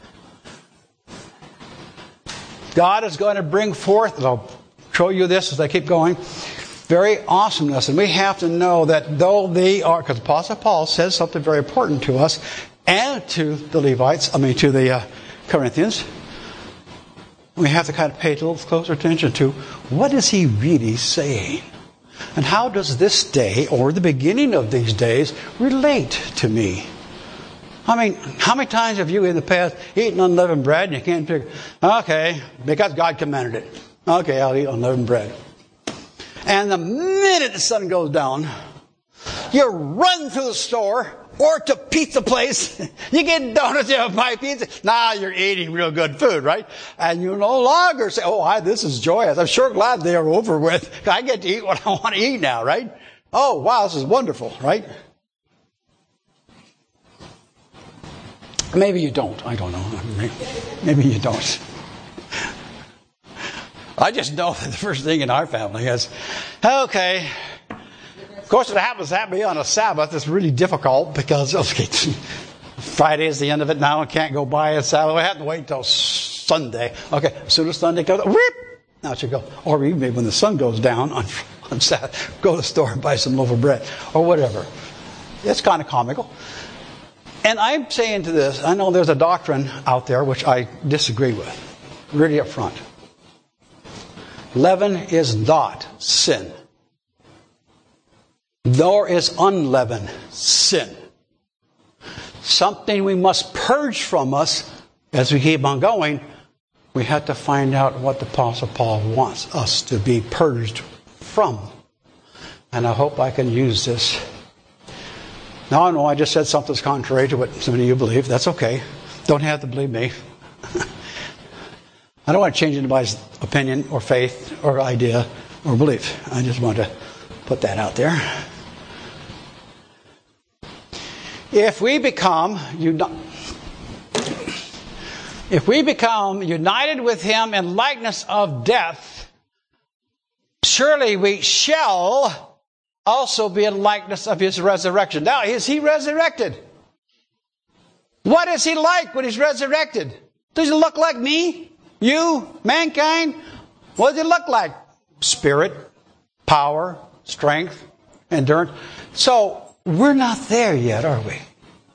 S2: God is going to bring forth, and I'll show you this as I keep going, very awesomeness. And we have to know that though they are, because Apostle Paul says something very important to us and to the Levites, to the Corinthians, we have to kind of pay a little closer attention to what is he really saying? And how does this day, or the beginning of these days, relate to me? How many times have you in the past eaten unleavened bread and you can't figure, okay, because God commanded it. Okay, I'll eat unleavened bread. And the minute the sun goes down, you run to the store or to pizza place. You get donuts, you buy pizza. Now you're eating real good food, right? And you no longer say, this is joyous. I'm sure glad they are over with. I get to eat what I want to eat now, right? Oh, wow, this is wonderful, right? Maybe you don't. I don't know. Maybe you don't. I just know that the first thing in our family is, okay. Of course, it happens to be on a Sabbath. It's really difficult because, Friday is the end of it now. I can't go by a Sabbath. I have to wait until Sunday. Okay, as soon as Sunday comes, whoop, out you go. Or even when the sun goes down on Sabbath, go to the store and buy some loaf of bread or whatever. It's kind of comical. And I'm saying to this, I know there's a doctrine out there which I disagree with, really up front. Leaven is not sin. Nor is unleavened sin. Something we must purge from us as we keep on going. We have to find out what the Apostle Paul wants us to be purged from. And I hope I can use this. Now I know I just said something that's contrary to what some of you believe. That's okay. Don't have to believe me. I don't want to change anybody's opinion or faith or idea or belief. I just want to put that out there. If we become united with him in likeness of death, surely we shall also be in likeness of his resurrection. Now, is he resurrected? What is he like when he's resurrected? Does he look like me? You? Mankind? What does he look like? Spirit, power, strength, endurance. So, we're not there yet, are we?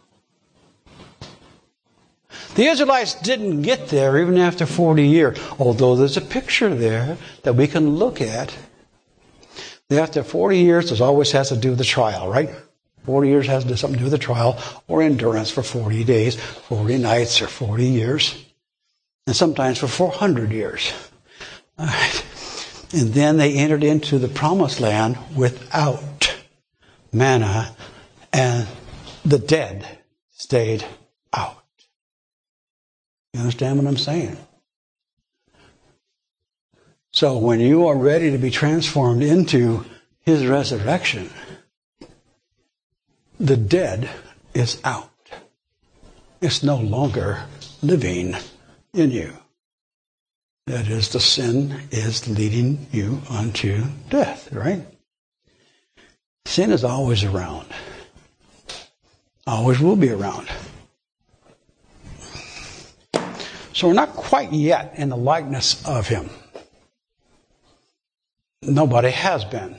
S2: The Israelites didn't get there even after 40 years, although there's a picture there that we can look at. After 40 years, it always has to do with the trial, right? 40 years has to do something to do with the trial or endurance for 40 days, 40 nights, or 40 years, and sometimes for 400 years. All right. And then they entered into the promised land without manna, and the dead stayed out. You understand what I'm saying? So when you are ready to be transformed into his resurrection, the dead is out. It's no longer living in you. That is, the sin is leading you unto death, right? Sin is always around. Always will be around. So we're not quite yet in the likeness of him. Nobody has been.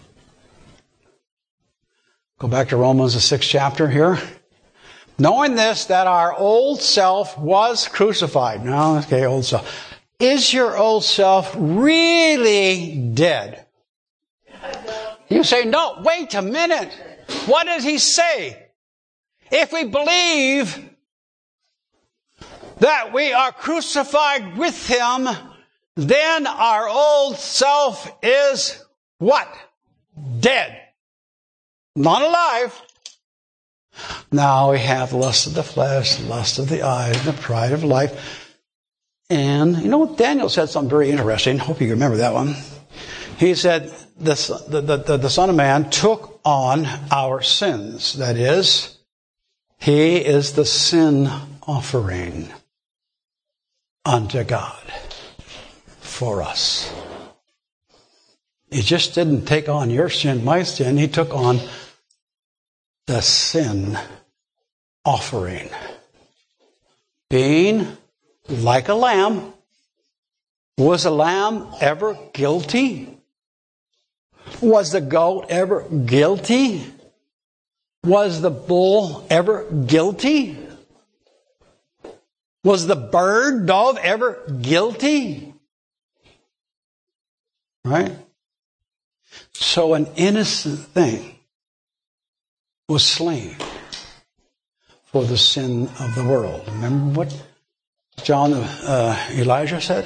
S2: Go back to Romans, the 6th chapter here. Knowing this, that our old self was crucified. Now, okay, old self. Is your old self really dead? You say, no, wait a minute. What did he say? If we believe that we are crucified with him, then our old self is what? Dead. Not alive. Now we have the lust of the flesh, the lust of the eyes, and the pride of life. And you know, Daniel said something very interesting. Hope you remember that one. He said, the Son of Man took on our sins. That is, He is the sin offering unto God for us. He just didn't take on your sin, my sin. He took on the sin offering. Being like a lamb. Was a lamb ever guilty? Was the goat ever guilty? Was the bull ever guilty? Was the bird, dove ever guilty? Right? So an innocent thing was slain for the sin of the world. Remember what Elijah said?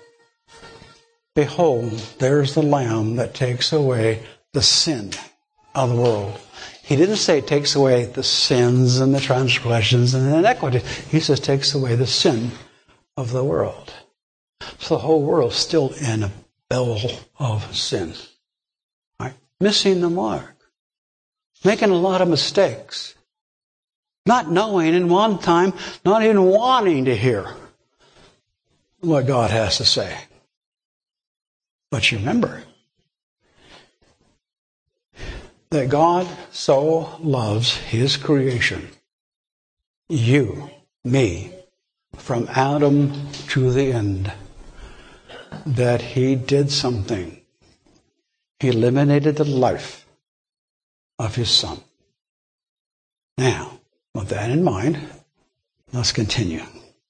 S2: Behold, there's the Lamb that takes away the sin of the world. He didn't say takes away the sins and the transgressions and the iniquities. He says takes away the sin of the world. So the whole world's still in a bellow of sin. Right? Missing the mark. Making a lot of mistakes. Not knowing, and one time, not even wanting to hear what God has to say. But you remember that God so loves His creation, you, me, from Adam to the end, that He did something. He eliminated the life of His Son. Now, with that in mind, let's continue.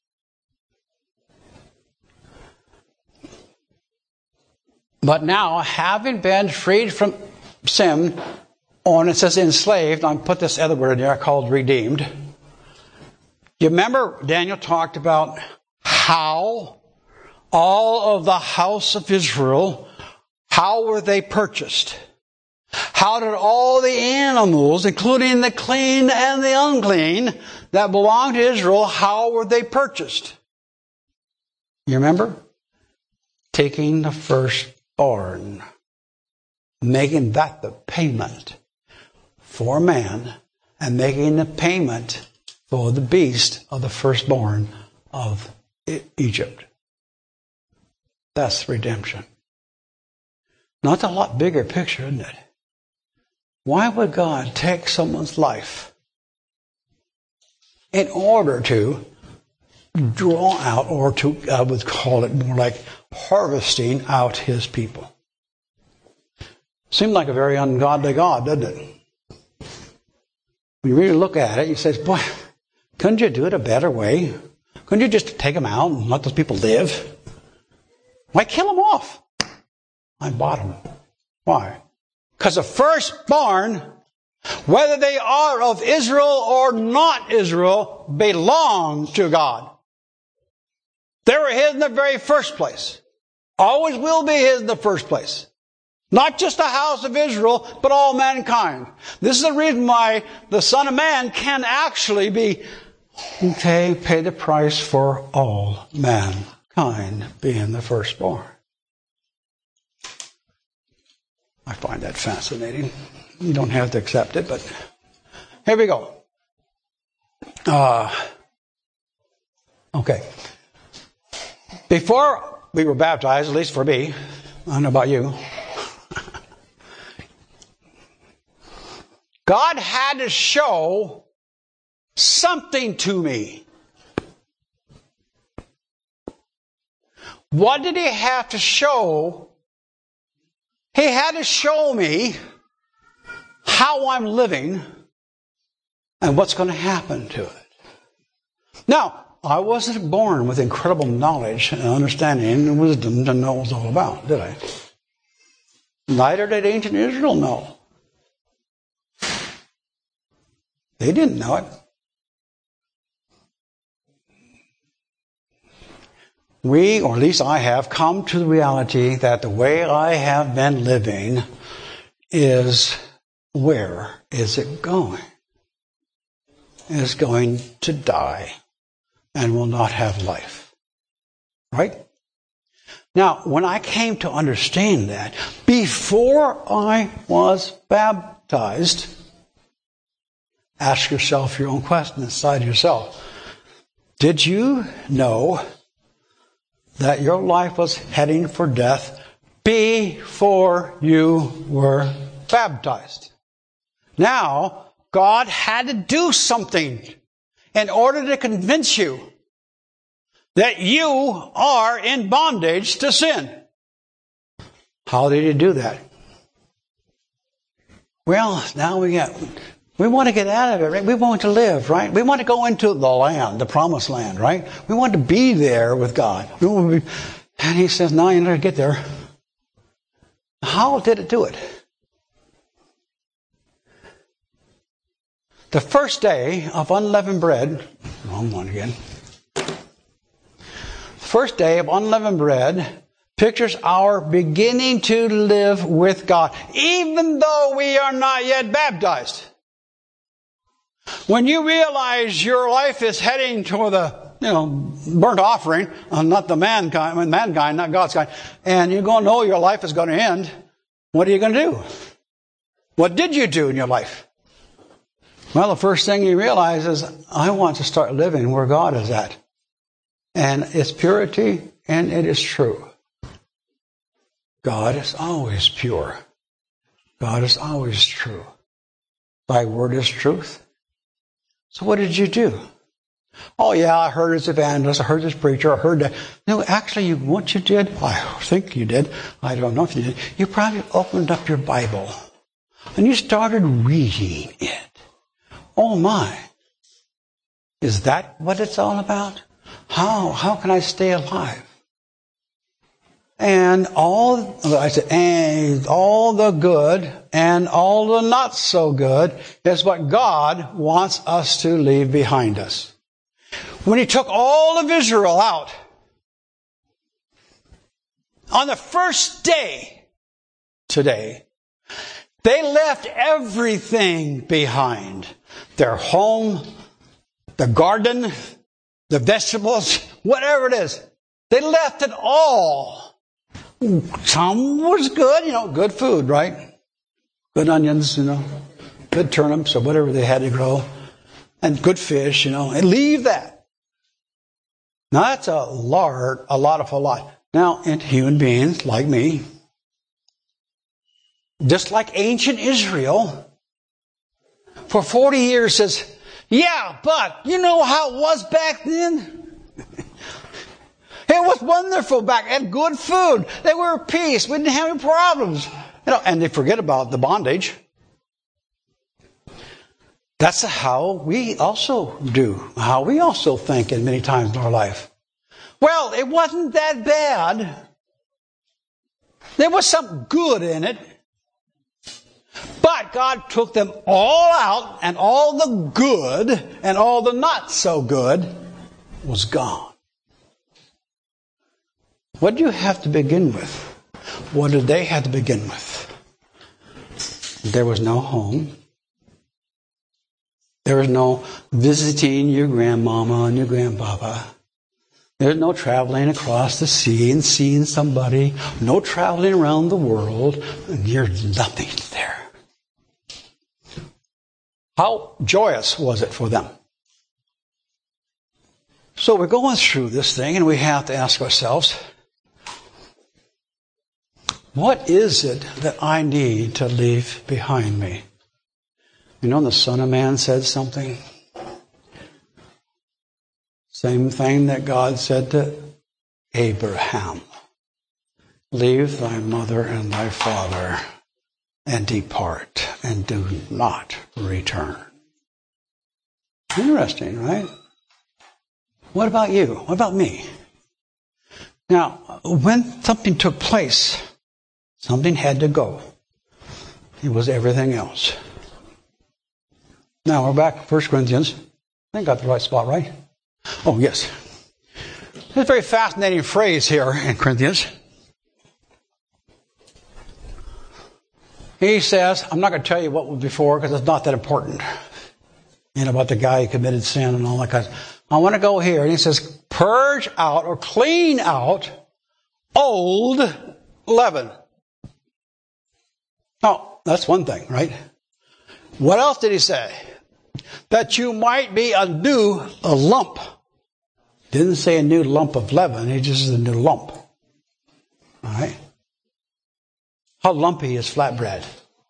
S2: But now, having been freed from sin, and it says enslaved, I put this other word in there called redeemed. You remember Daniel talked about how all of the house of Israel, how were they purchased? How did all the animals, including the clean and the unclean, that belonged to Israel, how were they purchased? You remember? Taking the firstborn, making that the payment for man, and making the payment for the beast of the firstborn of Egypt. That's redemption. Now, that's a lot bigger picture, isn't it? Why would God take someone's life in order to draw out, or to, I would call it more like harvesting out His people? Seemed like a very ungodly God, doesn't it? When you really look at it, you say, boy, couldn't you do it a better way? Couldn't you just take them out and let those people live? Why kill them off? I bought them. Why? Because the firstborn, whether they are of Israel or not Israel, belong to God. They were His in the very first place. Always will be His in the first place. Not just the house of Israel, but all mankind. This is the reason why the Son of Man can actually be, pay the price for all mankind, being the firstborn. I find that fascinating. You don't have to accept it, but here we go. Okay. Before we were baptized, at least for me, I don't know about you, God had to show something to me. What did He have to show? He had to show me how I'm living and what's going to happen to it. Now, I wasn't born with incredible knowledge and understanding and wisdom to know what it's all about, did I? Neither did ancient Israel know. They didn't know it. We, or at least I have, come to the reality that the way I have been living is, where is it going? is going to die and will not have life. Right? Now, when I came to understand that, before I was baptized, ask yourself your own question inside yourself. Did you know that your life was heading for death before you were baptized? Now, God had to do something in order to convince you that you are in bondage to sin. How did He do that? Well, now we want to get out of it, right? We want to live, right? We want to go into the land, the promised land, right? We want to be there with God. And He says, no, you're not going to get there. How did it do it? The first day of unleavened bread, wrong one again. First day of unleavened bread pictures our beginning to live with God, even though we are not yet baptized. When you realize your life is heading toward the burnt offering, not the mankind, not God's kind, and you're going to know your life is going to end, what are you going to do? What did you do in your life? Well, the first thing you realize is, I want to start living where God is at. And it's purity, and it is true. God is always pure. God is always true. Thy word is truth. So what did you do? Oh yeah, I heard this evangelist, I heard this preacher, I heard that. No, actually, what you did, I think you did, I don't know if you did, you probably opened up your Bible and you started reading it. Oh my. Is that what it's all about? How can I stay alive? And all the good and all the not so good is what God wants us to leave behind us. When He took all of Israel out, on the first day today, they left everything behind. Their home, the garden, the vegetables, whatever it is. They left it all. Some was good, good food, right? Good onions, good turnips or whatever they had to grow. And good fish, and leave that. Now that's a lot. Now, in human beings like me, just like ancient Israel, for 40 years says, yeah, but you know how it was back then? It was wonderful back then. Good food. They were at peace. We didn't have any problems. And they forget about the bondage. That's how we also do. How we also think in many times in our life. Well, it wasn't that bad. There was some good in it. But God took them all out, and all the good and all the not so good was gone. What do you have to begin with? What did they have to begin with? There was no home. There was no visiting your grandmama and your grandpapa. There's no traveling across the sea and seeing somebody. No traveling around the world. And there's nothing there. How joyous was it for them? So we're going through this thing and we have to ask ourselves, what is it that I need to leave behind me? The Son of Man said something. Same thing that God said to Abraham. Leave thy mother and thy father and depart and do not return. Interesting, right? What about you? What about me? Now, when something took place, something had to go. It was everything else. Now we're back to 1 Corinthians. I think I got the right spot, right? Oh, yes. There's a very fascinating phrase here in Corinthians. He says, I'm not going to tell you what was before because it's not that important. About the guy who committed sin and all that kind of stuff. I want to go here. And he says, purge out or clean out old leaven. Oh, that's one thing, right? What else did he say? That you might be a lump. Didn't say a new lump of leaven. He just said a new lump. All right? How lumpy is flatbread?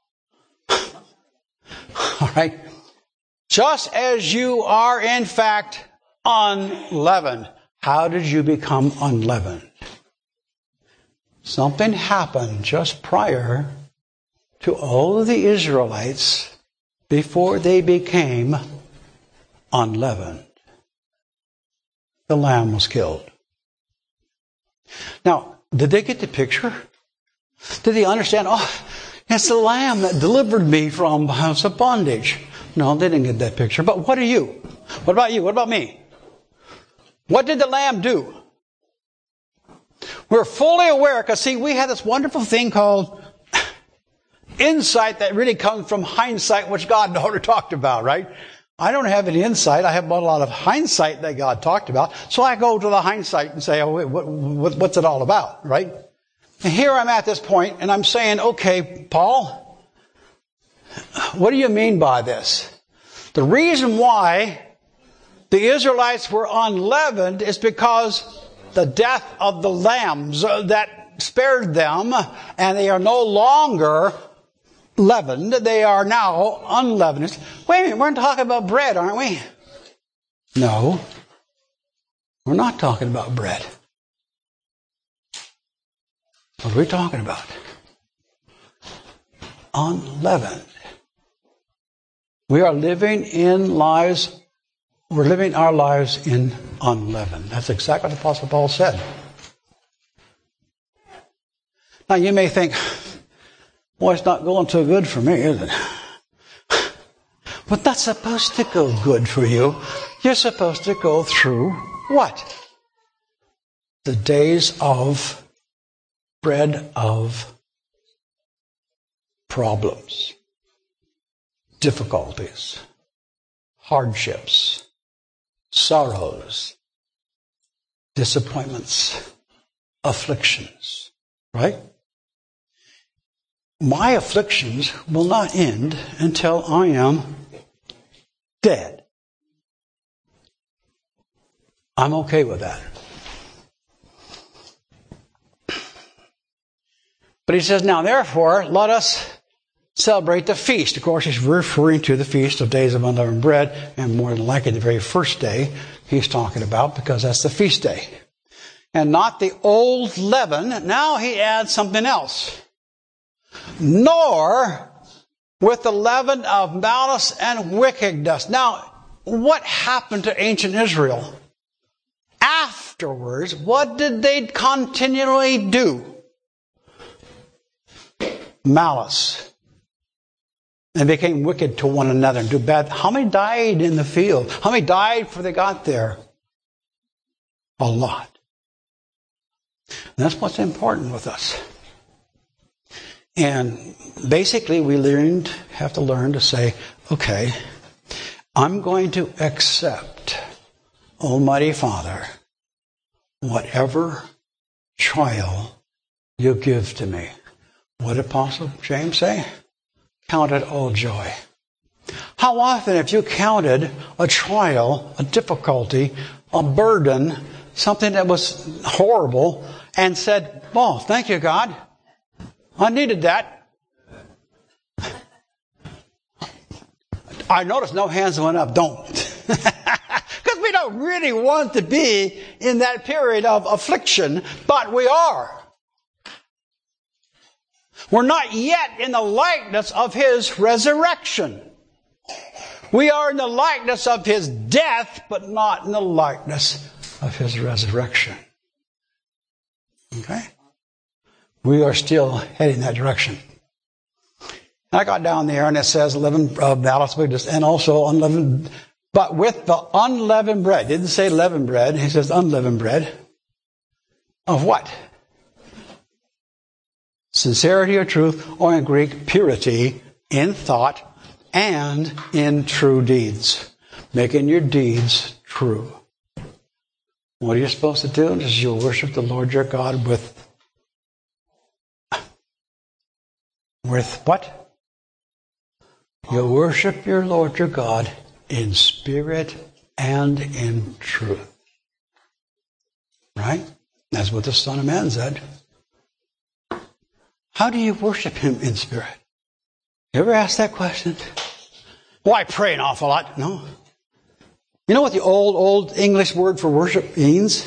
S2: All right? Just as you are, in fact, unleavened. How did you become unleavened? Something happened just prior to all of the Israelites before they became unleavened. The lamb was killed. Now, did they get the picture? Did they understand? Oh, it's the lamb that delivered me from the house of bondage. No, they didn't get that picture. But what are you? What about you? What about me? What did the lamb do? We're fully aware, because see, we had this wonderful thing called insight that really comes from hindsight, which God already talked about, right? I don't have any insight. I have a lot of hindsight that God talked about. So I go to the hindsight and say, oh, what's it all about, right? And here I'm at this point, and I'm saying, okay, Paul, what do you mean by this? The reason why the Israelites were unleavened is because the death of the lambs that spared them, and they are no longer leavened. They are now unleavened. Wait a minute, we're talking about bread, aren't we? No, we're not talking about bread. What are we talking about? Unleavened. We are living our lives in unleavened. That's exactly what the Apostle Paul said. Now you may think, boy, it's not going too good for me, is it? But that's supposed to go good for you. You're supposed to go through what? The days of bread of problems, difficulties, hardships, sorrows, disappointments, afflictions, right? My afflictions will not end until I am dead. I'm okay with that. But he says, now therefore, let us celebrate the feast. Of course, he's referring to the Feast of Days of Unleavened Bread, and more than likely the very first day he's talking about, because that's the feast day. And not the old leaven. Now he adds something else. Nor with the leaven of malice and wickedness. Now, what happened to ancient Israel? Afterwards, what did they continually do? Malice. And became wicked to one another and do bad. How many died in the field? How many died before they got there? A lot. And that's what's important with us. And basically we have to learn to say, okay, I'm going to accept, Almighty Father, whatever trial you give to me. What did Apostle James say? Count it all joy. How often have you counted a trial, a difficulty, a burden, something that was horrible, and said, oh, thank you, God. I needed that. I noticed no hands went up. Don't. Because we don't really want to be in that period of affliction, but we are. We're not yet in the likeness of His resurrection. We are in the likeness of His death, but not in the likeness of His resurrection. Okay? We are still heading that direction. I got down there and it says leaven of malice, and also unleavened, but with the unleavened bread. It didn't say leavened bread. He says unleavened bread. Of what? Sincerity or truth, or in Greek, purity in thought and in true deeds. making your deeds true. What are you supposed to do? Is you'll worship the Lord your God with what? You'll worship your Lord your God in spirit and in truth. Right? That's what the Son of Man said. How do you worship Him in spirit? You ever ask that question? Well, I pray an awful lot. No. You know what the old English word for worship means?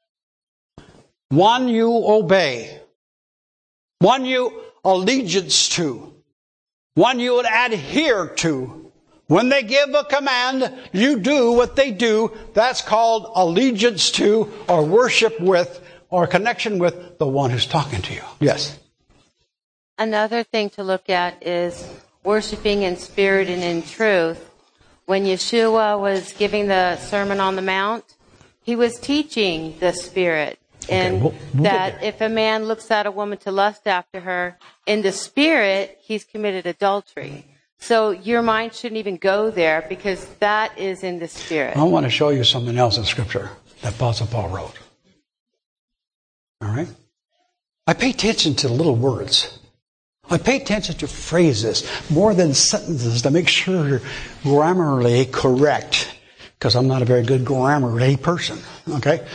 S2: One you obey. One you allegiance to. One you would adhere to. When they give a command, you do what they do. That's called allegiance to, or worship with, or connection with the one who's talking to you. Yes.
S3: Another thing to look at is worshiping in spirit and in truth. When Yeshua was giving the Sermon on the Mount, he was teaching the spirit. And we'll that if a man looks at a woman to lust after her, in the spirit, he's committed adultery. So your mind shouldn't even go there, because that is in the spirit.
S2: I want to show you something else in Scripture that Apostle Paul wrote. All right? I pay attention to the little words. I pay attention to phrases more than sentences to make sure you're grammarly correct, because I'm not a very good grammarly person. Okay?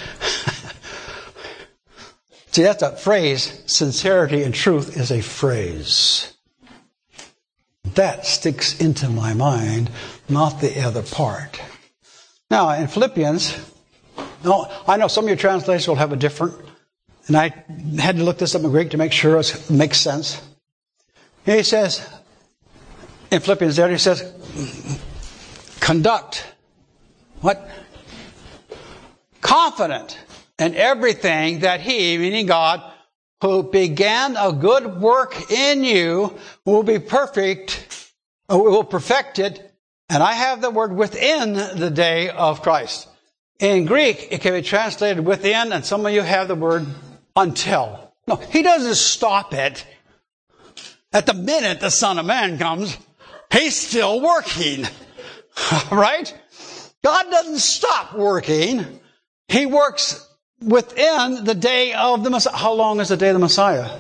S2: See, that's a phrase. Sincerity and truth is a phrase. That sticks into my mind, not the other part. Now, in Philippians, I know some of your translations will have a different, and I had to look this up in Greek to make sure it makes sense. And he says, in Philippians there, he says, conduct. What? Confident in everything that He, meaning God, who began a good work in you, will be perfect, will perfect it, and I have the word within the day of Christ. In Greek, it can be translated within, and some of you have the word until. No, He doesn't stop it. At the minute the Son of Man comes, He's still working. Right? God doesn't stop working. He works within the day of the Messiah. How long is the day of the Messiah?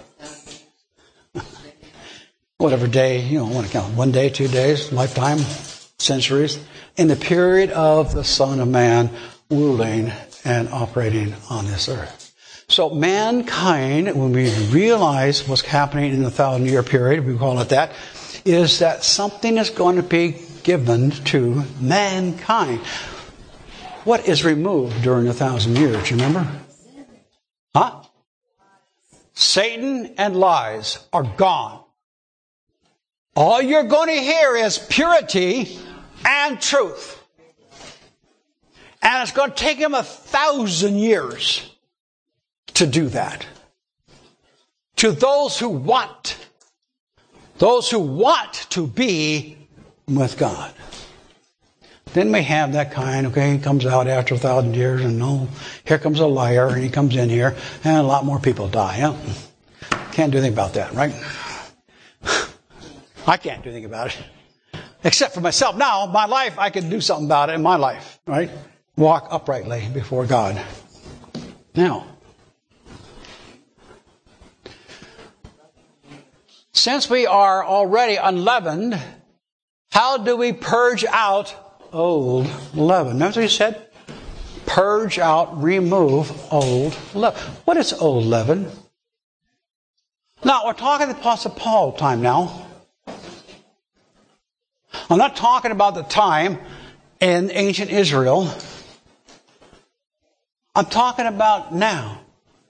S2: Whatever day, I want to count. 1 day, 2 days, lifetime, centuries. In the period of the Son of Man ruling and operating on this earth. So mankind, when we realize what's happening in the 1,000-year period, we call it that, is that something is going to be given to mankind. What is removed during 1,000 years? You remember? Huh? Satan and lies are gone. All you're going to hear is purity and truth. And it's going to take him 1,000 years to do that. To those who want to be with God. Then we have that kind, okay, he comes out after 1,000 years and here comes a liar and he comes in here and a lot more people die. Yeah? Can't do anything about that, right? I can't do anything about it. Except for myself. Now, my life, I can do something about it in my life, right? Walk uprightly before God. Now, since we are already unleavened, how do we purge out old leaven? Remember what he said? Purge out, remove old leaven. What is old leaven? Now, we're talking the Apostle Paul time now. I'm not talking about the time in ancient Israel. I'm talking about now.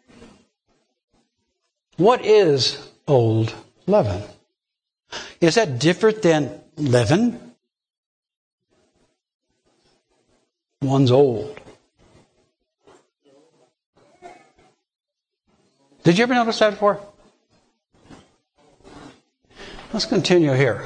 S2: What is old leaven? Is that different than leaven? One's old. Did you ever notice that before? Let's continue here.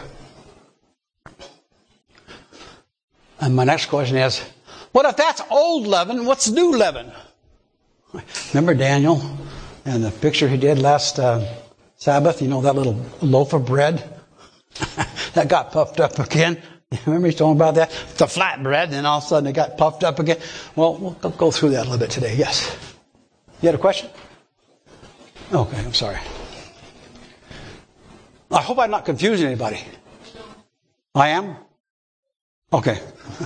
S2: And my next question is, what if that's old leaven? What's new leaven? Remember Daniel and the picture he did last Sabbath? You know that little loaf of bread that got puffed up again? Remember he's talking about that? The flatbread, and then all of a sudden it got puffed up again. Well, we'll go through that a little bit today. Yes. You had a question? Okay, I'm sorry. I hope I'm not confusing anybody. I am? Okay.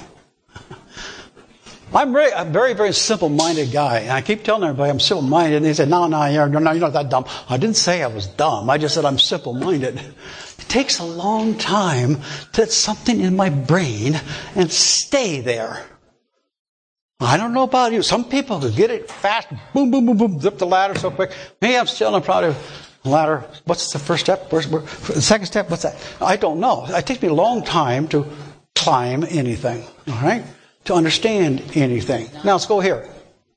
S2: I'm a very, very simple-minded guy. And I keep telling everybody I'm simple-minded. And they say, no, you're not that dumb. I didn't say I was dumb. I just said I'm simple-minded. It takes a long time to let something in my brain and stay there. I don't know about you. Some people could get it fast. Boom, boom, boom, boom. Zip the ladder so quick. Me, I'm still probably ladder. What's the first step? The second step? What's that? I don't know. It takes me a long time to climb anything. All right? To understand anything. Now let's go here.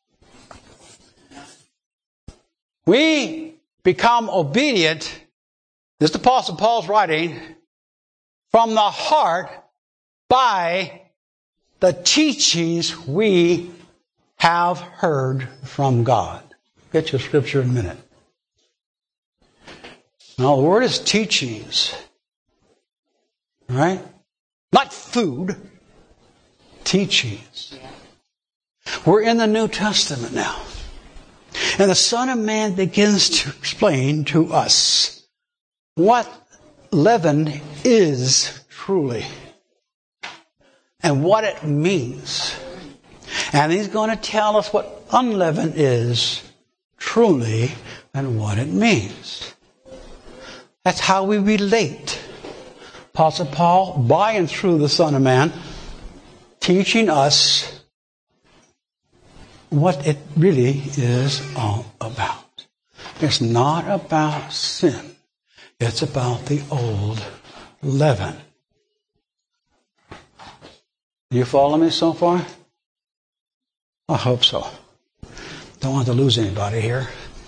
S2: We become obedient, this is the Apostle Paul's writing, from the heart by the teachings we have heard from God. Get your scripture in a minute. Now the word is teachings. Right? Not food. Teachings. We're in the New Testament now. And the Son of Man begins to explain to us what leaven is truly and what it means. And he's going to tell us what unleavened is truly and what it means. That's how we relate. Apostle Paul, by and through the Son of Man, teaching us what it really is all about. It's not about sin. It's about the old leaven. Do you follow me so far? I hope so. Don't want to lose anybody here.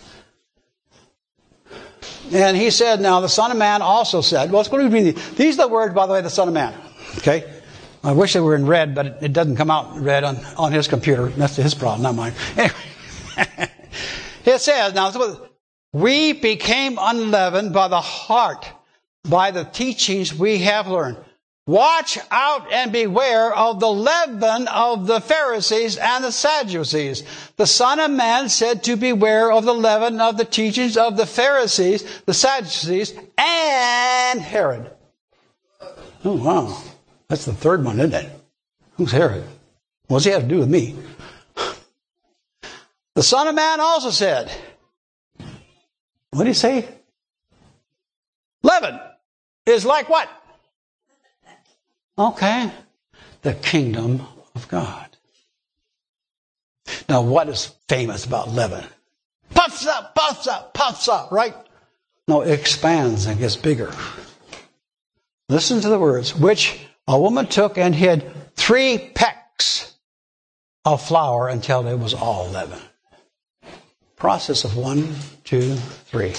S2: And he said, now the Son of Man also said, well, it's going to read these are the words, by the way, the Son of Man. Okay? I wish they were in red, but it doesn't come out in red on his computer. That's his problem, not mine. Anyway, it says, now, we became unleavened by the heart, by the teachings we have learned. Watch out and beware of the leaven of the Pharisees and the Sadducees. The Son of Man said to beware of the leaven of the teachings of the Pharisees, the Sadducees, and Herod. Oh, wow. That's the third one, isn't it? Who's Herod? What's he have to do with me? The Son of Man also said, what did he say? Leaven is like what? Okay. The kingdom of God. Now, what is famous about leaven? Puffs up, puffs up, puffs up, right? No, it expands and gets bigger. Listen to the words, which a woman took and hid 3 pecks of flour until it was all leaven. Process of 1, 2, 3.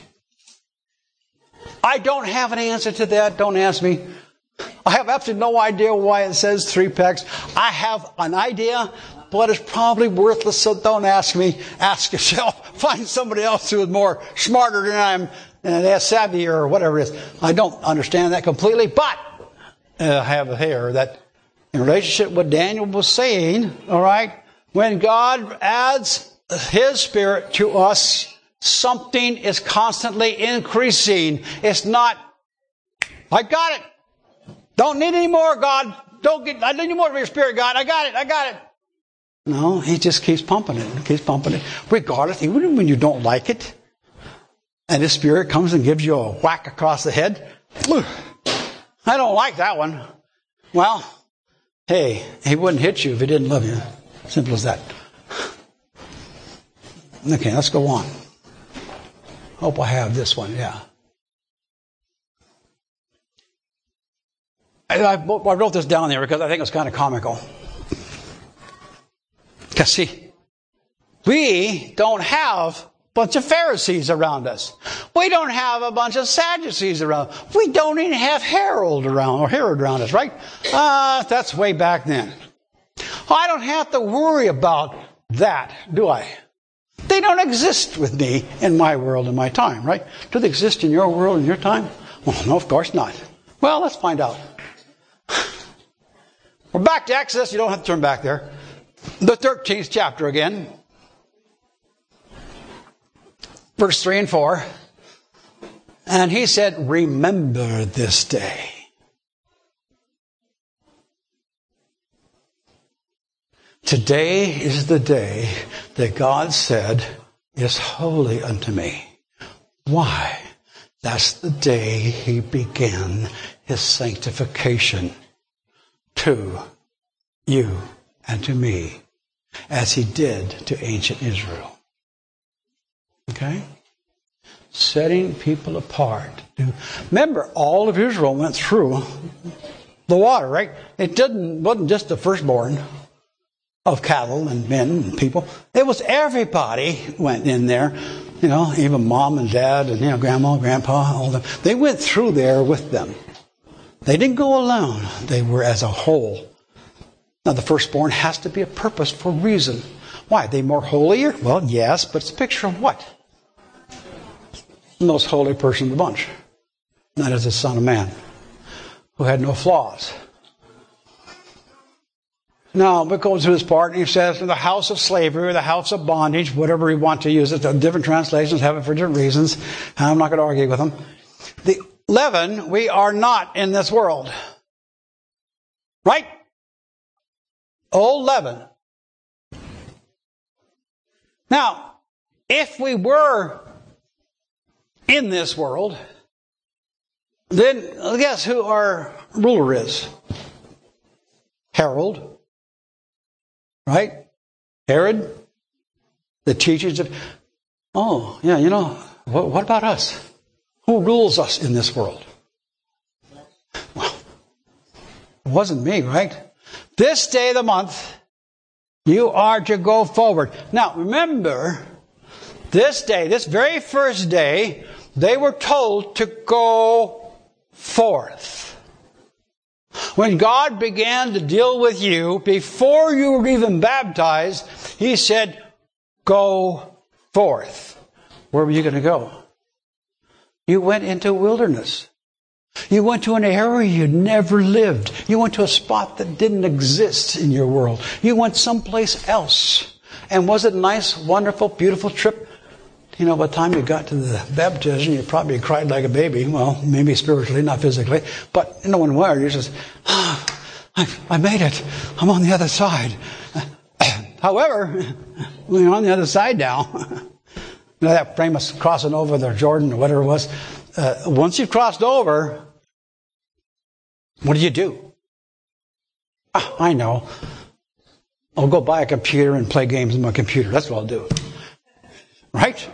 S2: I don't have an answer to that. Don't ask me. I have absolutely no idea why it says 3 pecks. I have an idea, but it's probably worthless, so don't ask me. Ask yourself. Find somebody else who is more smarter than I am, and they're savvier or whatever it is. I don't understand that completely, but I have a hair that in relationship with what Daniel was saying, all right, when God adds His Spirit to us, something is constantly increasing. It's not, I got it. Don't need any more, God. I need any more of your Spirit, God. I got it. No, He just keeps pumping it. Regardless, even when you don't like it, and His Spirit comes and gives you a whack across the head. I don't like that one. Well, hey, He wouldn't hit you if He didn't love you. Simple as that. Okay, let's go on. Hope I have this one, yeah. I wrote this down there because I think it's kind of comical. Because see, we don't have a bunch of Pharisees around us. We don't have a bunch of Sadducees around. We don't even have Herod around us, right? That's way back then. I don't have to worry about that, do I? They don't exist with me in my world and my time, right? Do they exist in your world and your time? Well, no, of course not. Well, let's find out. We're back to Exodus. You don't have to turn back there. The 13th chapter again. Verse 3 and 4. And he said, remember this day. Today is the day that God said is holy unto me. Why? That's the day he began his sanctification to you and to me, as he did to ancient Israel. Okay? Setting people apart. Remember, all of Israel went through the water, right? It wasn't just the firstborn of cattle and men and people. It was everybody went in there. You know, even mom and dad and, grandma, grandpa, all them. They went through there with them. They didn't go alone. They were as a whole. Now, the firstborn has to be a purpose for reason. Why? Are they more holier? Well, yes, but it's a picture of what? The most holy person in the bunch. And that is the Son of Man, who had no flaws. Now, we go to this part, and he says, the house of slavery, or the house of bondage, whatever you want to use it. Different translations have it for different reasons. I'm not going to argue with them. The leaven, we are not in this world. Right? Old leaven. Now, if we were in this world, then guess who our ruler is? Herod. Right? Herod, the teachers of... Oh, yeah, what about us? Who rules us in this world? Well, it wasn't me, right? This day of the month, you are to go forward. Now, remember, this day, this very first day, they were told to go forth. When God began to deal with you, before you were even baptized, he said, go forth. Where were you going to go? You went into wilderness. You went to an area you'd never lived. You went to a spot that didn't exist in your world. You went someplace else. And was it a nice, wonderful, beautiful trip? By the time you got to the baptism, you probably cried like a baby. Well, maybe spiritually, not physically. But no one worried. You just, I made it. I'm on the other side. However, we're on the other side now. That famous crossing over the Jordan or whatever it was. Once you've crossed over, what do? I know. I'll go buy a computer and play games on my computer. That's what I'll do. Right?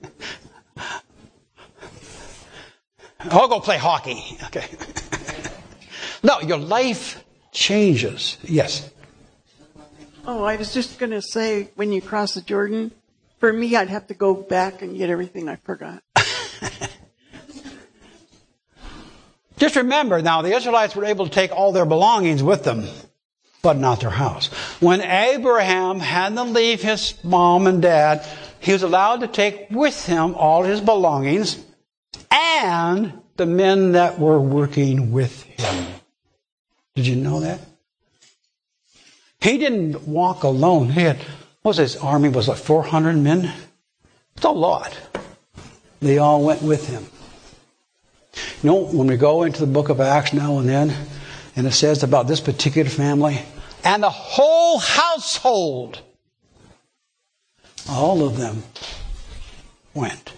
S2: I'll go play hockey. Okay. No, your life changes. Yes.
S5: Oh, I was just going to say, when you cross the Jordan, for me, I'd have to go back and get everything I forgot.
S2: Just remember now, the Israelites were able to take all their belongings with them, but not their house. When Abraham had to leave his mom and dad, he was allowed to take with him all his belongings and the men that were working with him. Did you know that? He didn't walk alone. He had, his army was like 400 men? It's a lot. They all went with him. When we go into the book of Acts now and then, and it says about this particular family, and the whole household, all of them went.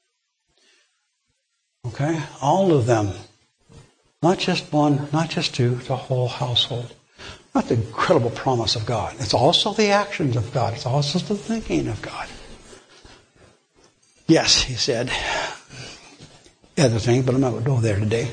S2: Okay? All of them. Not just one, not just two, the whole household. That's the incredible promise of God. It's also the actions of God. It's also the thinking of God. Yes, he said. Other thing, but I'm not going to go there today.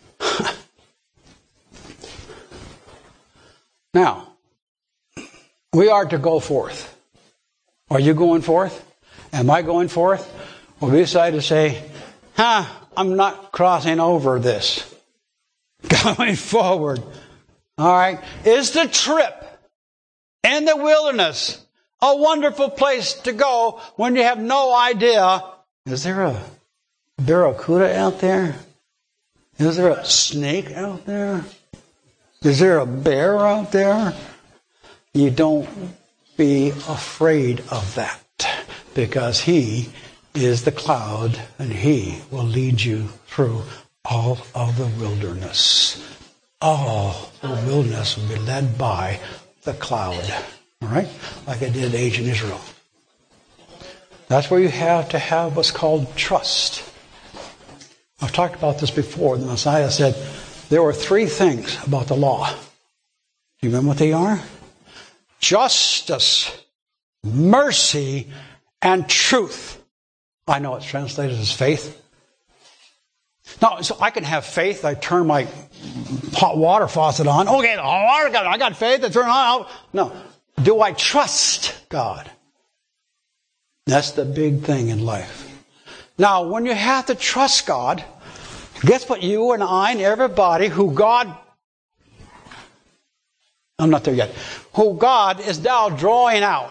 S2: Now, we are to go forth. Are you going forth? Am I going forth? Or we decide to say, I'm not crossing over this. Going forward. All right. Is the trip in the wilderness a wonderful place to go when you have no idea? Is there a barracuda out there? Is there a snake out there? Is there a bear out there? You don't be afraid of that, because He is the cloud and He will lead you through all of the wilderness. All the wilderness will be led by the cloud. All right? Like it did ancient Israel. That's where you have to have what's called trust. I've talked about this before. The Messiah said there were three things about the law. Do you remember what they are? Justice, mercy, and truth. I know it's translated as faith. Now, so I can have faith. I turn my hot water faucet on. Okay, I got faith. I turn it on. No. Do I trust God? That's the big thing in life. Now, when you have to trust God, guess what you and I and everybody who God... I'm not there yet. Who God is now drawing out.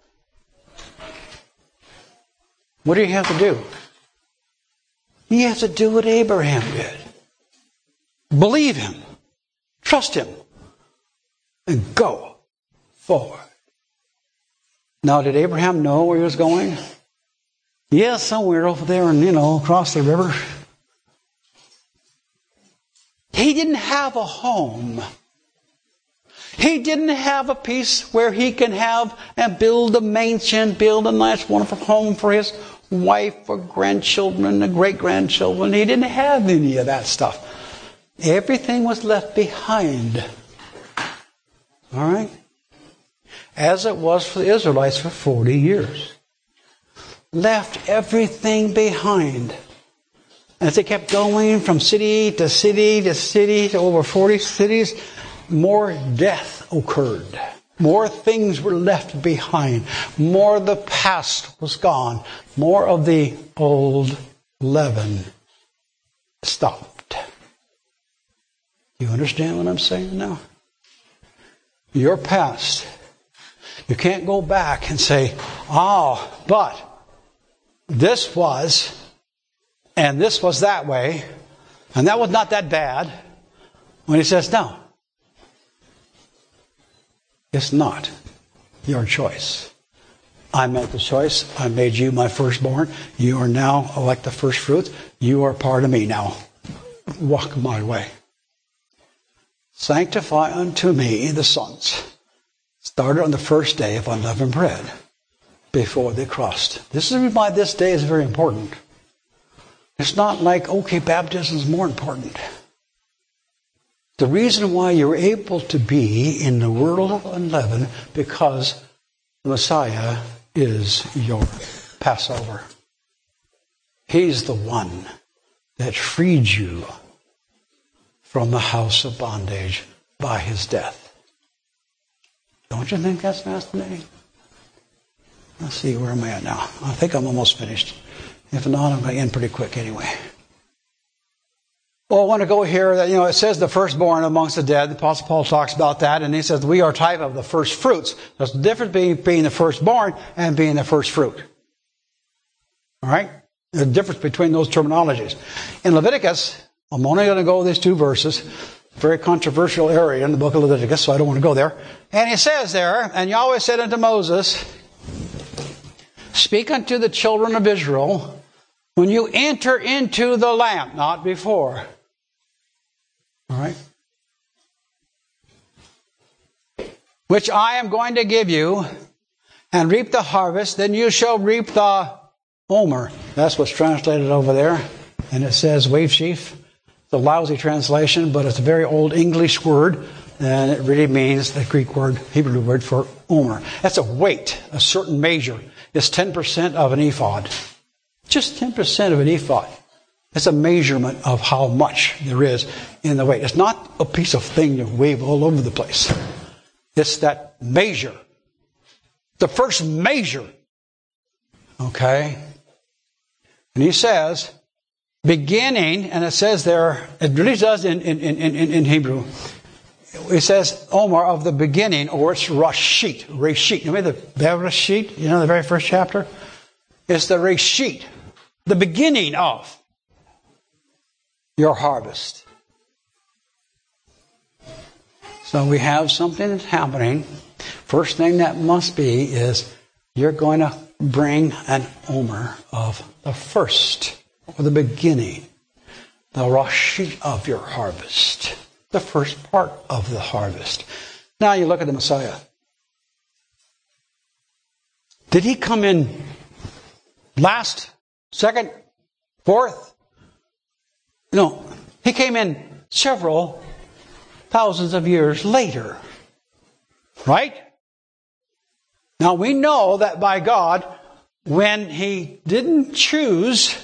S2: What do you have to do? You have to do what Abraham did. Believe Him. Trust Him. And go forward. Now, did Abraham know where he was going? Yes, somewhere over there and, across the river. He didn't have a home. He didn't have a place where he can have and build a mansion, build a nice, wonderful home for his wife or grandchildren and great-grandchildren. He didn't have any of that stuff. Everything was left behind. All right? As it was for the Israelites for 40 years. Left everything behind. As they kept going from city to city to city to over 40 cities, more death occurred. More things were left behind. More of the past was gone. More of the old leaven stopped. You understand what I'm saying now? Your past. You can't go back and say, but this was, and this was that way, and that was not that bad. When He says, no. It's not your choice. I made the choice. I made you my firstborn. You are now like the first fruits. You are part of me now. Walk my way. Sanctify unto me the sons. Started on the first day of unleavened bread before they crossed. This is why this day is very important. It's not like, baptism is more important. The reason why you're able to be in the world of unleavened, because the Messiah is your Passover. He's the one that freed you from the house of bondage by His death. Don't you think that's fascinating? Let's see, where am I at now? I think I'm almost finished. If not, I'm going to end pretty quick anyway. Well, I want to go here that, it says the firstborn amongst the dead. The Apostle Paul talks about that, and he says we are a type of the first fruits. There's the difference between being the firstborn and being the first fruit. All right? There's a difference between those terminologies. In Leviticus, I'm only going to go these two verses. Very controversial area in the book of Leviticus, so I don't want to go there. And he says there, and Yahweh said unto Moses, speak unto the children of Israel when you enter into the land, not before. All right? Which I am going to give you, and reap the harvest, then you shall reap the omer. That's what's translated over there. And it says wave sheaf. It's a lousy translation, but it's a very old English word, and it really means the Greek word, Hebrew word for omer. That's a weight, a certain measure. It's 10% of an ephod. Just 10% of an ephod. It's a measurement of how much there is in the weight. It's not a piece of thing you wave all over the place. It's that measure. The first measure. Okay? And he says, beginning, and it says there, it really does in Hebrew. It says Omer of the beginning, or it's Rashit. Rashit. Remember the Bereshit? The very first chapter? It's the Rashit. The beginning of your harvest. So we have something that's happening. First thing that must be is you're going to bring an omer of the first, or the beginning, the rashi of your harvest, the first part of the harvest. Now you look at the Messiah. Did he come in last, second, fourth? No, he came in several thousands of years later. Right? Now we know that by God, when he didn't choose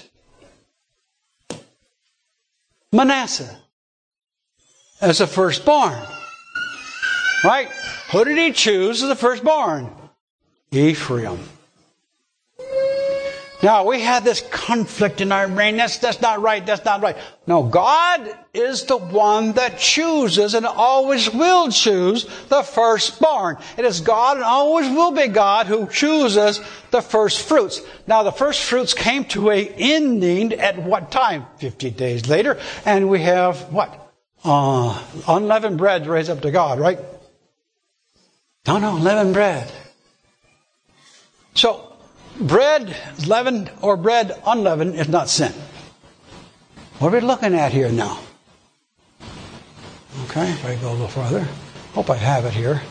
S2: Manasseh as the firstborn. Right? Who did he choose as the firstborn? Ephraim. Now, we had this conflict in our brain. That's not right. That's not right. No, God is the one that chooses and always will choose the firstborn. It is God and always will be God who chooses the first fruits. Now, the first fruits came to an ending at what time? 50 days later. And we have what? Unleavened bread raised up to God, right? No, unleavened bread. So, bread leavened or bread unleavened is not sin. What are we looking at here now? Okay, if I go a little further. Hope I have it here.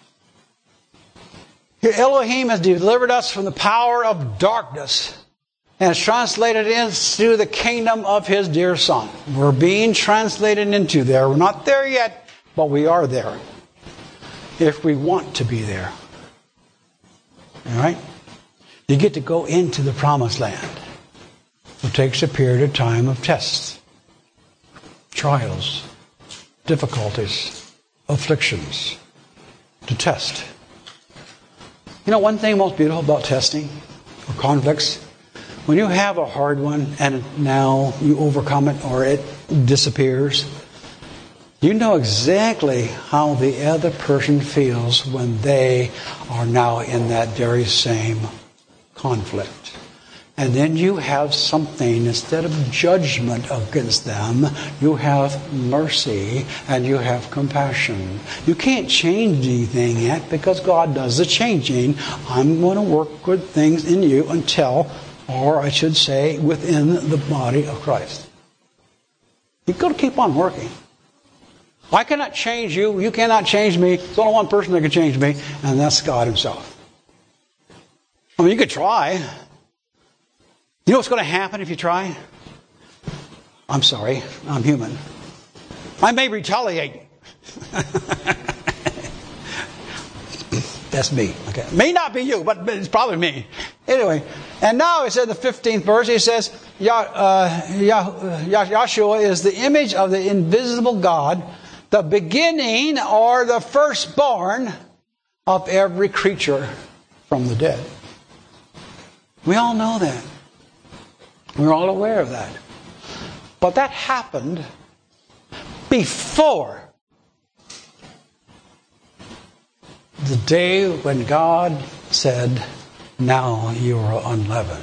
S2: Here, Elohim has delivered us from the power of darkness and has translated into the kingdom of His dear Son. We're being translated into there. We're not there yet, but we are there. If we want to be there. All right? You get to go into the promised land. It takes a period of time of tests, trials, difficulties, afflictions to test. You know, one thing most beautiful about testing or conflicts, when you have a hard one and now you overcome it or it disappears, you know exactly how the other person feels when they are now in that very same conflict. And then you have something, instead of judgment against them, you have mercy and you have compassion. You can't change anything yet because God does the changing. I'm going to work good things in you until, or I should say, within the body of Christ. You've got to keep on working. I cannot change you. You cannot change me. There's only one person that can change me, and that's God Himself. I mean, you could try. You know what's going to happen if you try? I'm sorry, I'm human. I may retaliate. That's me. Okay, may not be you, but it's probably me. Anyway, and now it says in the 15th verse, he says, Yahshua is the image of the invisible God, the beginning or the firstborn of every creature from the dead. We all know that. We're all aware of that. But that happened before the day when God said, now you are unleavened.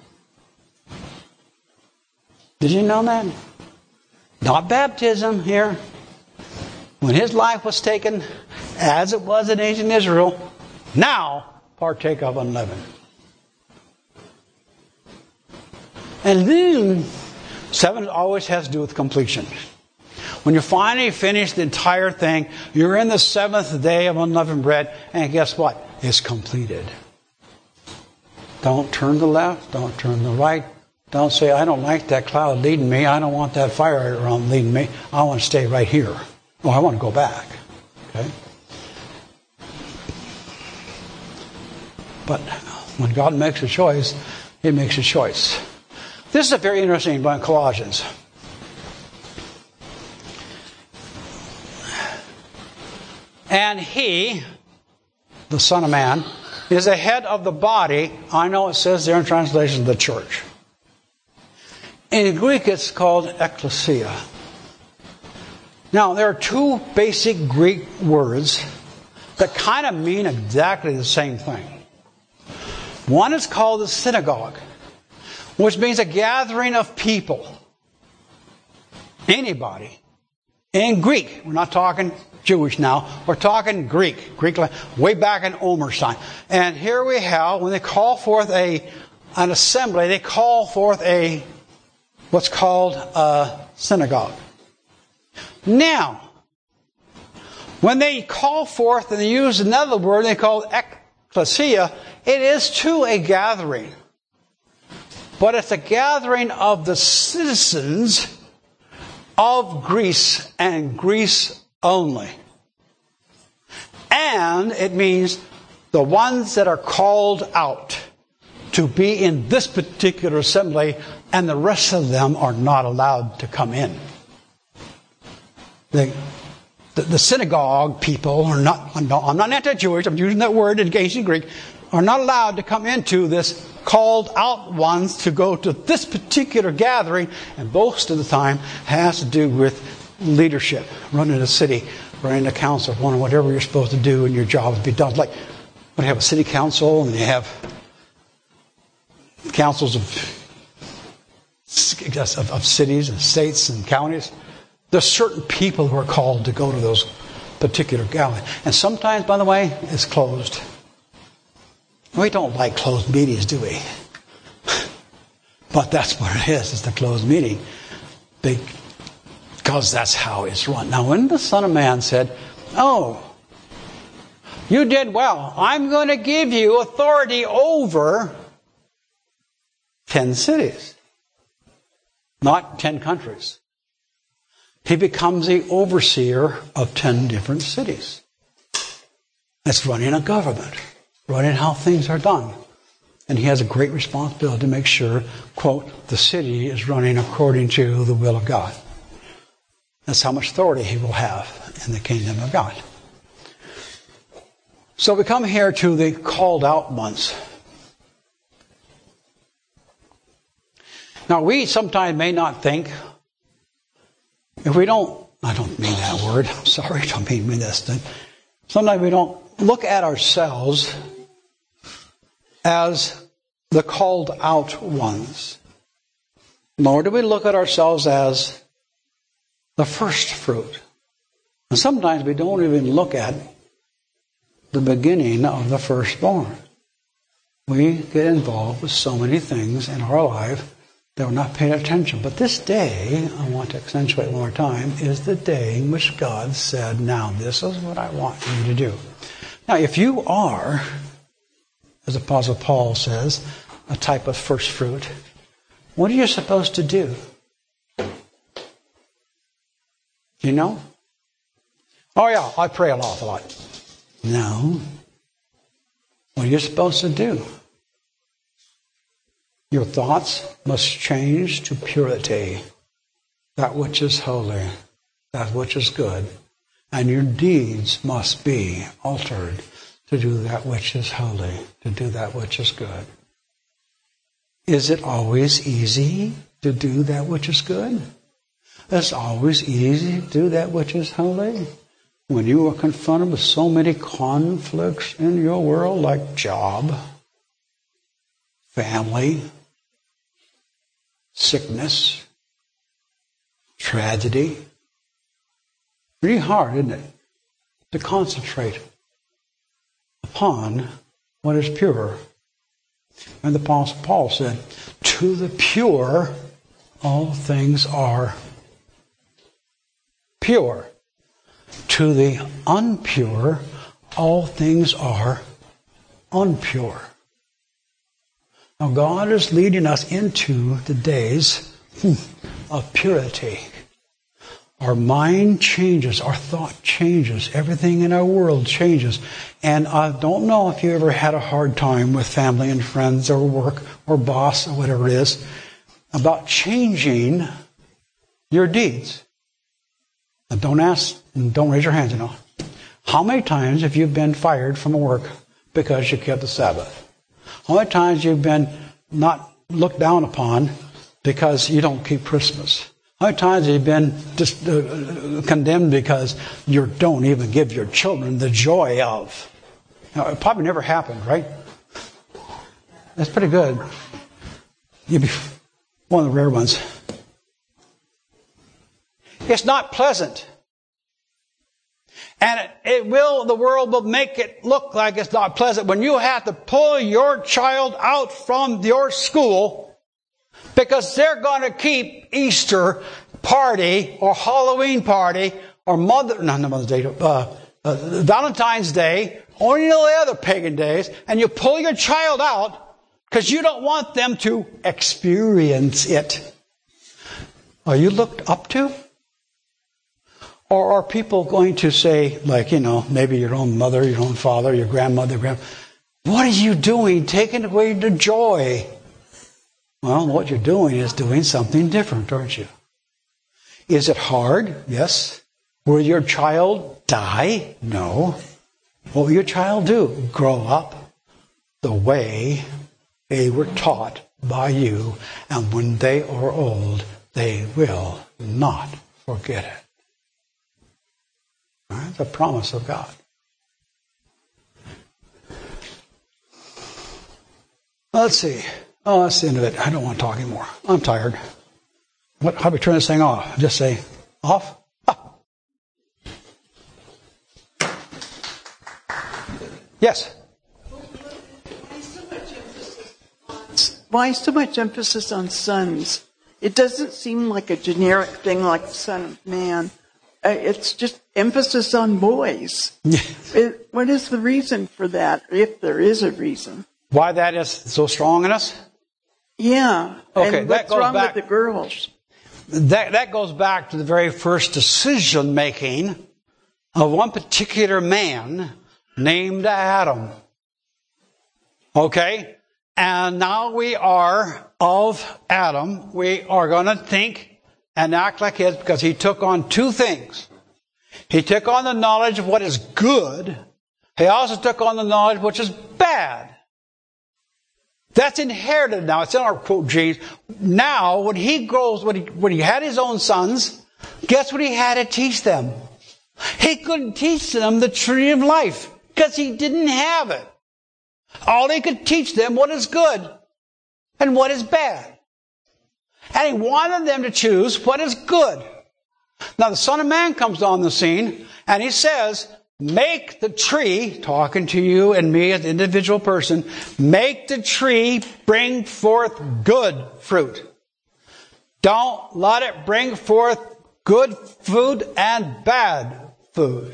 S2: Did you know that? Not baptism here. When His life was taken, as it was in ancient Israel, now partake of unleavened. And then, 7 always has to do with completion. When you finally finish the entire thing, you're in the 7th day of unleavened bread, and guess what? It's completed. Don't turn to the left, don't turn to the right. Don't say, I don't like that cloud leading me. I don't want that fire around leading me. I want to stay right here. Oh, I want to go back. Okay? But when God makes a choice, He makes a choice. This is a very interesting one in Colossians. And He, the Son of Man, is the head of the body. I know it says there in translation, the church. In Greek, it's called ecclesia. Now, there are two basic Greek words that kind of mean exactly the same thing. One is called the synagogue, which means a gathering of people. Anybody. In Greek, we're not talking Jewish now. We're talking Greek. Greek, way back in Omer's time. And here we have, when they call forth an assembly, they call forth what's called a synagogue. Now, when they call forth and they use another word they call ecclesia, it is to a gathering. But it's a gathering of the citizens of Greece and Greece only. And it means the ones that are called out to be in this particular assembly, and the rest of them are not allowed to come in. The synagogue people are not, I'm not anti-Jewish, I'm using that word in ancient Greek, are not allowed to come into this called out ones to go to this particular gathering, and most of the time has to do with leadership, running a city, running a council, whatever you're supposed to do in your job to be done. Like when you have a city council and you have councils of cities and states and counties, there's certain people who are called to go to those particular gatherings. And sometimes, by the way, it's closed. We don't like closed meetings, do we? But that's what it is. It's the closed meeting. Because that's how it's run. Now, when the Son of Man said, "Oh, you did well. I'm going to give you authority over 10 cities. Not 10 countries." He becomes the overseer of 10 different cities. That's running a government, running how things are done. And he has a great responsibility to make sure, quote, the city is running according to the will of God. That's how much authority he will have in the kingdom of God. So we come here to the called out ones. Now we sometimes may not think, if we don't, I don't mean that word, I'm sorry, I don't mean this thing. Sometimes we don't look at ourselves as the called out ones. Nor do we look at ourselves as the first fruit. And sometimes we don't even look at the beginning of the firstborn. We get involved with so many things in our life that we're not paying attention. But this day, I want to accentuate one more time, is the day in which God said, now this is what I want you to do. Now if you are, as Apostle Paul says, a type of first fruit, what are you supposed to do? You know? Oh yeah, I pray an awful lot. No. What are you supposed to do? Your thoughts must change to purity, that which is holy, that which is good. And your deeds must be altered to do that which is holy, to do that which is good. Is it always easy to do that which is good? It's always easy to do that which is holy. When you are confronted with so many conflicts in your world, like job, family, sickness, tragedy, pretty hard, isn't it, to concentrate upon what is pure. And the Apostle Paul said, to the pure, all things are pure. To the unpure, all things are unpure. Now God is leading us into the days of purity. Our mind changes, our thought changes, everything in our world changes. And I don't know if you ever had a hard time with family and friends or work or boss or whatever it is about changing your deeds. Now don't raise your hands, How many times have you been fired from work because you kept the Sabbath? How many times you've been not looked down upon because you don't keep Christmas? How many times have you been just condemned because you don't even give your children the joy of? Now, it probably never happened, right? That's pretty good. You'd be one of the rare ones. It's not pleasant. And the world will make it look like it's not pleasant when you have to pull your child out from your school because they're going to keep Easter party or Halloween party or Valentine's Day or any of the other pagan days, and you pull your child out because you don't want them to experience it. Are you looked up to? Or are people going to say, like, maybe your own mother, your own father, your grandmother, what are you doing? Taking away the joy. Well, what you're doing is doing something different, aren't you? Is it hard? Yes. Will your child die? No. What will your child do? Grow up the way they were taught by you, and when they are old, they will not forget it. That's the promise of God. Let's see. Oh, that's the end of it. I don't want to talk anymore. I'm tired. How do we turn this thing off? Just say, off? Ah. Yes?
S5: Why so much emphasis on sons? It doesn't seem like a generic thing like Son of Man. It's just emphasis on boys. What is the reason for that, if there is a reason?
S2: Why that is so strong in us?
S5: Yeah.
S2: Okay,
S5: and what's wrong with the girls?
S2: That goes back to the very first decision making of one particular man named Adam. Okay? And now we are of Adam. We are going to think and act like his because he took on two things. He took on the knowledge of what is good. He also took on the knowledge which is bad. That's inherited now. It's in our quote genes. Now, when he grows, when he had his own sons, guess what he had to teach them? He couldn't teach them the tree of life because he didn't have it. All he could teach them what is good and what is bad. And he wanted them to choose what is good. Now the Son of Man comes on the scene and he says, make the tree, talking to you and me as an individual person, make the tree bring forth good fruit. Don't let it bring forth good food and bad fruit.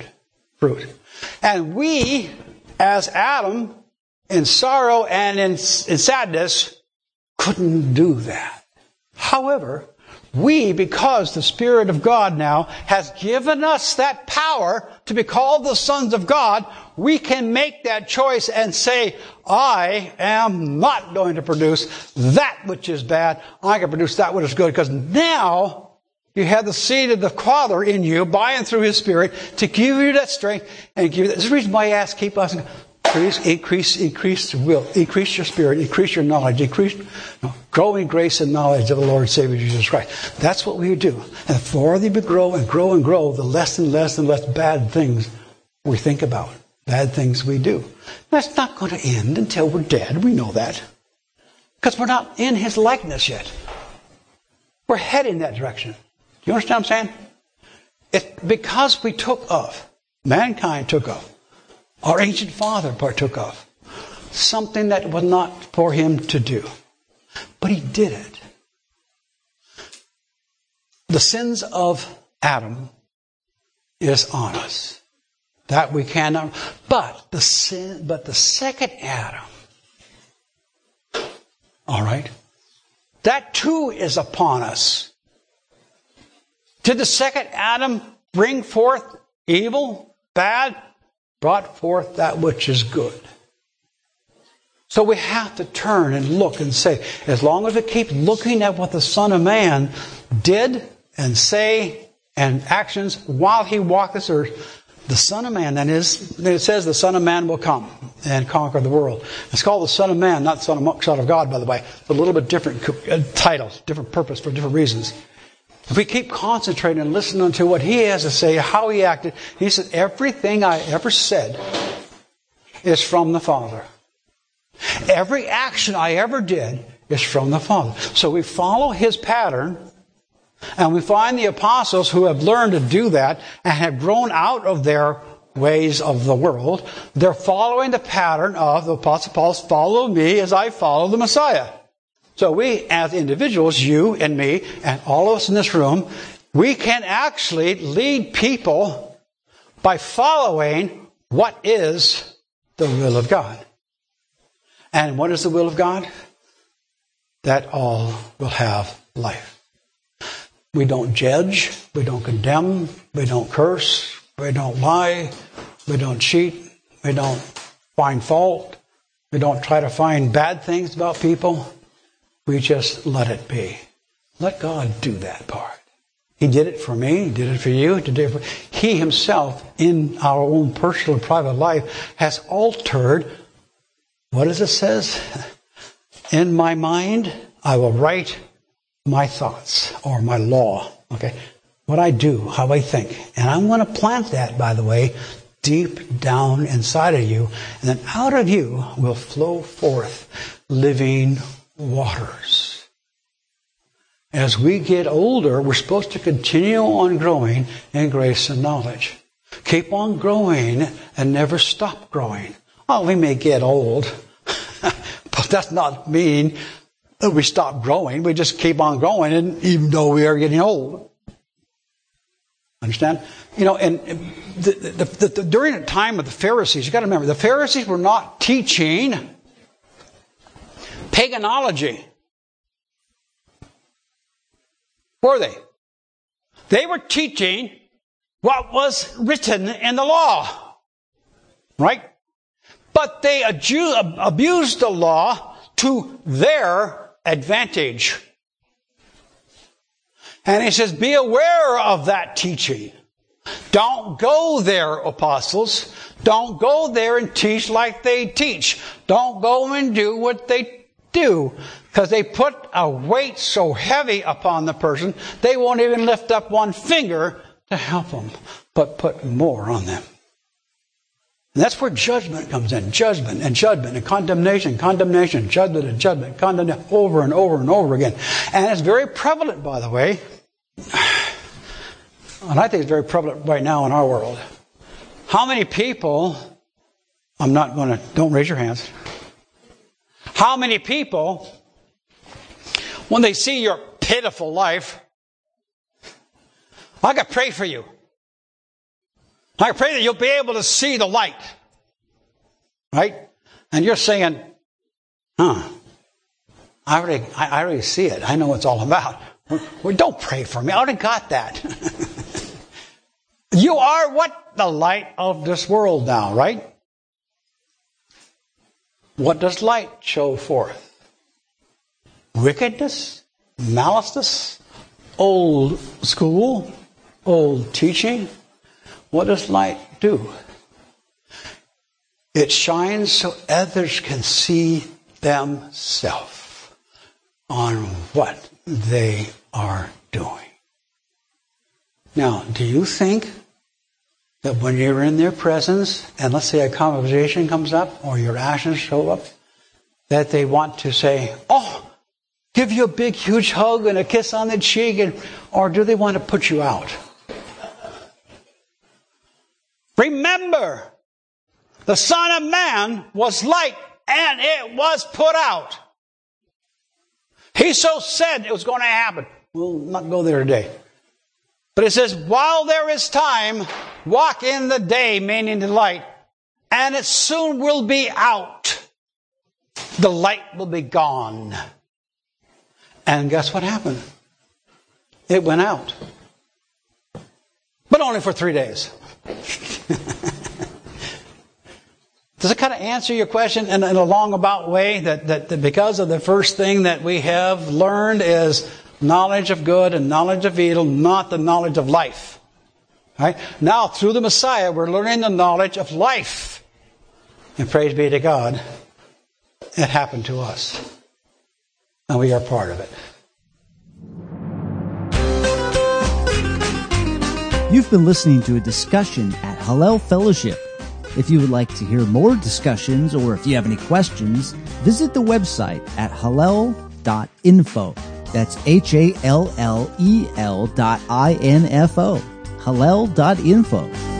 S2: And we, as Adam, in sorrow and in sadness, couldn't do that. However, we, because the Spirit of God now has given us that power to be called the sons of God, we can make that choice and say, I am not going to produce that which is bad. I can produce that which is good. Because now you have the seed of the Father in you by and through His Spirit to give you that strength and give you that. This is the reason why I ask, keep asking. Increase the will, increase your spirit, increase your knowledge, grow in grace and knowledge of the Lord and Savior Jesus Christ. That's what we do. And the more we grow and grow and grow, the less and less and less bad things we think about, bad things we do. That's not going to end until we're dead. We know that. Because we're not in His likeness yet. We're heading that direction. Do you understand what I'm saying? Because we took of, mankind took of, our ancient father partook of something that was not for him to do. But he did it. The sins of Adam is on us. That we cannot. But the second Adam, all right, that too is upon us. Did the second Adam bring forth evil, bad? Brought forth that which is good. So we have to turn and look and say, as long as we keep looking at what the Son of Man did and say and actions while He walked this earth, the Son of Man, that is, it says the Son of Man will come and conquer the world. It's called the Son of Man, not Son of God, by the way. It's a little bit different titles, different purpose for different reasons. If we keep concentrating and listening to what He has to say, how He acted, He said, everything I ever said is from the Father. Every action I ever did is from the Father. So we follow His pattern, and we find the apostles who have learned to do that and have grown out of their ways of the world. They're following the pattern of the Apostle Paul's follow me as I follow the Messiah. So we as individuals, you and me and all of us in this room, we can actually lead people by following what is the will of God. And what is the will of God? That all will have life. We don't judge, we don't condemn, we don't curse, we don't lie, we don't cheat, we don't find fault, we don't try to find bad things about people. We just let it be. Let God do that part. He did it for me, He did it for you, He Himself in our own personal private life has altered, what does it says? In my mind, I will write my thoughts or my law. Okay? What I do, how I think. And I'm going to plant that, by the way, deep down inside of you. And then out of you will flow forth living waters. As we get older, we're supposed to continue on growing in grace and knowledge. Keep on growing and never stop growing. Oh, we may get old, but that's not mean that we stop growing. We just keep on growing, and even though we are getting old. Understand? You know, and during the time of the Pharisees, you got to remember, the Pharisees were not teaching paganism. Were they? They were teaching what was written in the law. Right? But they abused the law to their advantage. And he says, be aware of that teaching. Don't go there, apostles. Don't go there and teach like they teach. Don't go and do what they do. Because they put a weight so heavy upon the person, they won't even lift up one finger to help them, but put more on them. And that's where judgment comes in. Judgment and condemnation, judgment and judgment, condemnation, over and over and over again. And it's very prevalent, by the way. And I think it's very prevalent right now in our world. How many people, don't raise your hands. How many people, when they see your pitiful life, I got to pray for you. I pray that you'll be able to see the light. Right? And you're saying, I already see it. I know what it's all about. Well, don't pray for me. I already got that. You are what? The light of this world now, right? What does light show forth? Wickedness? Malice? Old school? Old teaching? What does light do? It shines so others can see themselves on what they are doing. Now, do you think that when you're in their presence, and let's say a conversation comes up, or your actions show up, that they want to say, give you a big, huge hug and a kiss on the cheek, or do they want to put you out? Remember, the Son of Man was light, and it was put out. He so said it was going to happen. We'll not go there today. But it says, while there is time, walk in the day, meaning the light, and it soon will be out. The light will be gone. And guess what happened? It went out. But only for 3 days. Does it kind of answer your question in a long about way that because of the first thing that we have learned is knowledge of good and knowledge of evil, not the knowledge of life. Right? Now, through the Messiah, we're learning the knowledge of life. And praise be to God, it happened to us. And we are part of it.
S1: You've been listening to a discussion at Hallel Fellowship. If you would like to hear more discussions, or if you have any questions, visit the website at hallel.info. That's HALLEL.info. Hallel.info.